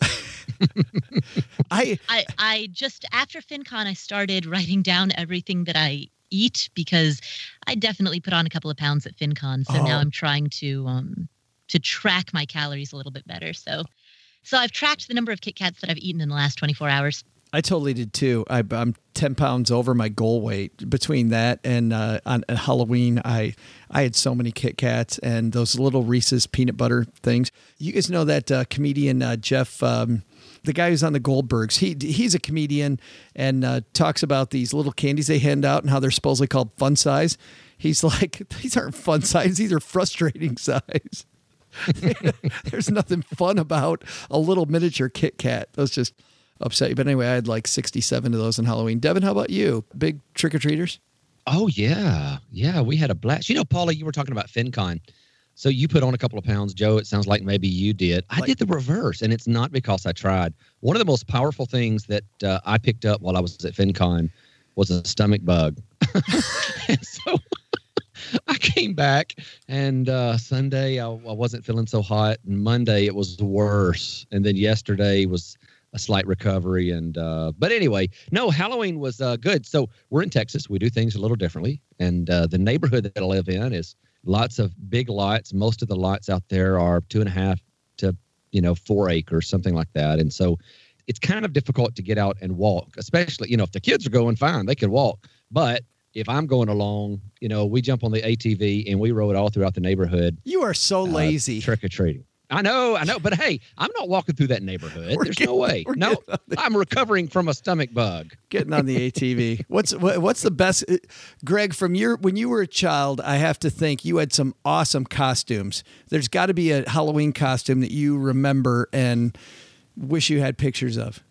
I just, after FinCon, I started writing down everything that I eat because I definitely put on a couple of pounds at FinCon. So now I'm trying to track my calories a little bit better. So I've tracked the number of Kit Kats that I've eaten in the last 24 hours. I totally did too. I'm 10 pounds over my goal weight. Between that and on Halloween, I had so many Kit Kats and those little Reese's peanut butter things. You guys know that comedian Jeff, the guy who's on the Goldbergs. He's a comedian and talks about these little candies they hand out and how they're supposedly called fun size. He's like, these aren't fun size. These are frustrating size. There's nothing fun about a little miniature Kit Kat. Those just upset you. But anyway, I had like 67 of those on Halloween. Devin, how about you? Big trick-or-treaters? Oh, yeah. Yeah, we had a blast. You know, Paula, you were talking about FinCon. So you put on a couple of pounds. Joe, it sounds like maybe you did. I did the reverse, and it's not because I tried. One of the most powerful things that I picked up while I was at FinCon was a stomach bug. And so I came back, and Sunday I wasn't feeling so hot, and Monday it was worse, and then yesterday was a slight recovery. And but anyway, no, Halloween was good. So we're in Texas. We do things a little differently, and the neighborhood that I live in is lots of big lots. Most of the lots out there are 2.5 to 4 acres, something like that. And so it's kind of difficult to get out and walk, especially if the kids are going fine, they can walk. But if I'm going along, we jump on the ATV and we rode all throughout the neighborhood. You are so lazy. Trick-or-treating. I know. But hey, I'm not walking through that neighborhood. There's no way. No, I'm recovering from a stomach bug. Getting on the ATV. What's the best, Greg, when you were a child, I have to think you had some awesome costumes. There's got to be a Halloween costume that you remember and wish you had pictures of.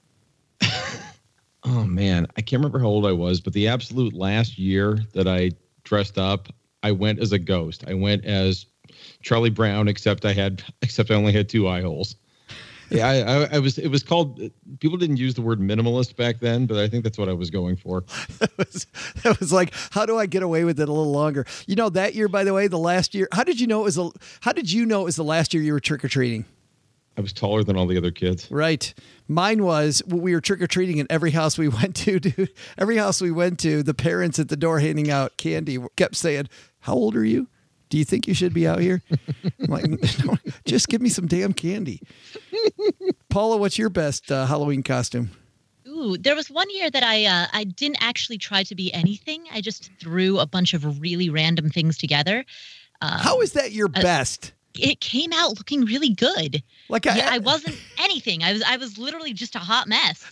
Oh, man. I can't remember how old I was, but the absolute last year that I dressed up, I went as a ghost. I went as Charlie Brown, except I only had 2 eye holes. Yeah, it was called, people didn't use the word minimalist back then, but I think that's what I was going for. That was like, how do I get away with it a little longer? That year, by the way, the last year, how did you know it was the last year you were trick-or-treating? I was taller than all the other kids. Right. Mine was, we were trick-or-treating in every house we went to, dude. Every house we went to, the parents at the door handing out candy kept saying, how old are you? Do you think you should be out here? I'm like, no, just give me some damn candy. Paula, what's your best Halloween costume? Ooh, there was one year that I didn't actually try to be anything. I just threw a bunch of really random things together. How is that your best? It came out looking really good. I wasn't anything. I was literally just a hot mess.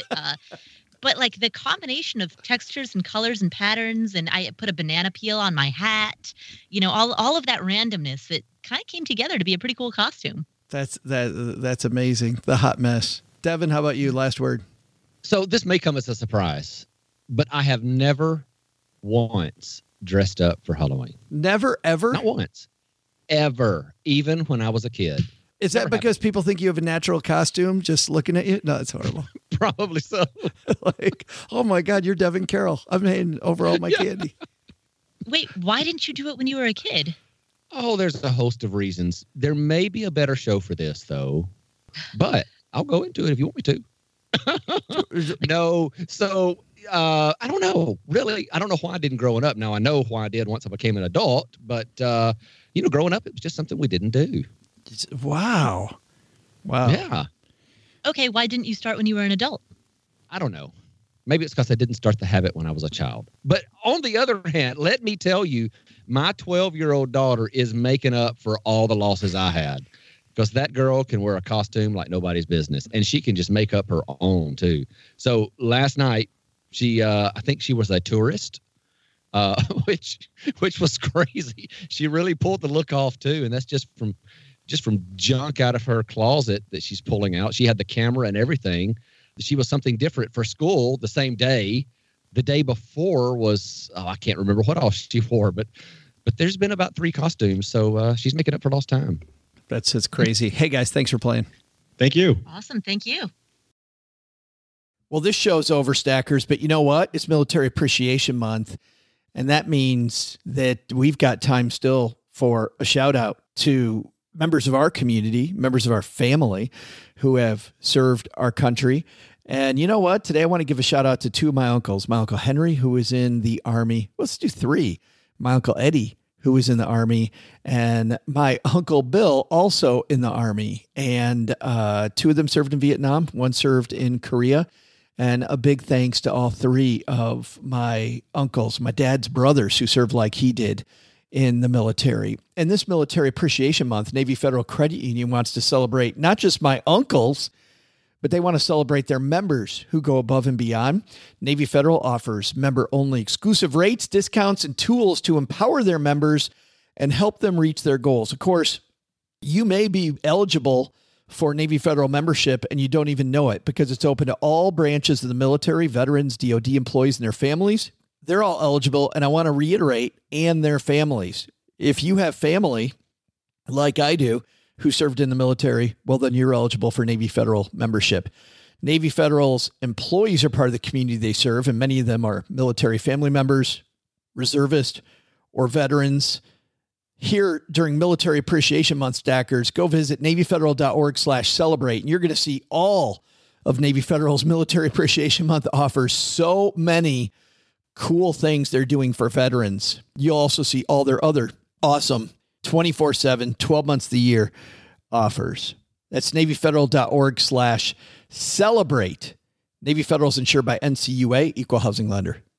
But like the combination of textures and colors and patterns, and I put a banana peel on my hat, all of that randomness that kind of came together to be a pretty cool costume. That's amazing. The hot mess. Devin, how about you? Last word. So this may come as a surprise, but I have never once dressed up for Halloween. Never, ever? Not once. Ever. Even when I was a kid. Is that because people think you have a natural costume just looking at you? No, it's horrible. Probably so. Like, oh my God, you're Devin Carroll. I'm handing over all my candy. Wait, why didn't you do it when you were a kid? Oh, there's a host of reasons. There may be a better show for this, though. But I'll go into it if you want me to. No. So, I don't know. Really, I don't know why I didn't growing up. Now, I know why I did once I became an adult. But, growing up, it was just something we didn't do. Wow. Yeah. Okay, why didn't you start when you were an adult? I don't know. Maybe it's because I didn't start the habit when I was a child. But on the other hand, let me tell you, my 12-year-old daughter is making up for all the losses I had. Because that girl can wear a costume like nobody's business. And she can just make up her own, too. So last night, she, I think she was a tourist, which was crazy. She really pulled the look off, too. And that's just from junk out of her closet that she's pulling out. She had the camera and everything. She was something different for school the same day. The day before was, I can't remember what else she wore, but there's been about 3 costumes. So she's making up for lost time. That's crazy. Hey guys, thanks for playing. Thank you. Awesome. Thank you. Well, this show's over, Stackers, but you know what? It's Military Appreciation Month. And that means that we've got time still for a shout out to members of our community, members of our family who have served our country. And you know what? Today I want to give a shout out to 2 of my uncles. My Uncle Henry, who was in the Army. Let's do 3. My Uncle Eddie, who was in the Army, and my Uncle Bill, also in the Army. And 2 of them served in Vietnam. 1 served in Korea. And a big thanks to all 3 of my uncles, my dad's brothers, who served like he did in the military. And this Military Appreciation Month, Navy Federal Credit Union wants to celebrate not just my uncles, but they want to celebrate their members who go above and beyond. Navy Federal offers member-only exclusive rates, discounts, and tools to empower their members and help them reach their goals. Of course, you may be eligible for Navy Federal membership and you don't even know it because it's open to all branches of the military, veterans, DOD employees, and their families. They're all eligible. And I want to reiterate, and their families. If you have family like I do who served in the military, well, then you're eligible for Navy Federal membership. Navy Federal's employees are part of the community they serve, and many of them are military family members, reservists, or veterans. Here during Military Appreciation Month, Stackers, go visit NavyFederal.org/celebrate, and you're going to see all of Navy Federal's Military Appreciation Month offers. So many cool things they're doing for veterans. You'll also see all their other awesome 24/7, 12 months of the year offers. That's NavyFederal.org/celebrate. Navy Federal is insured by NCUA, Equal Housing Lender.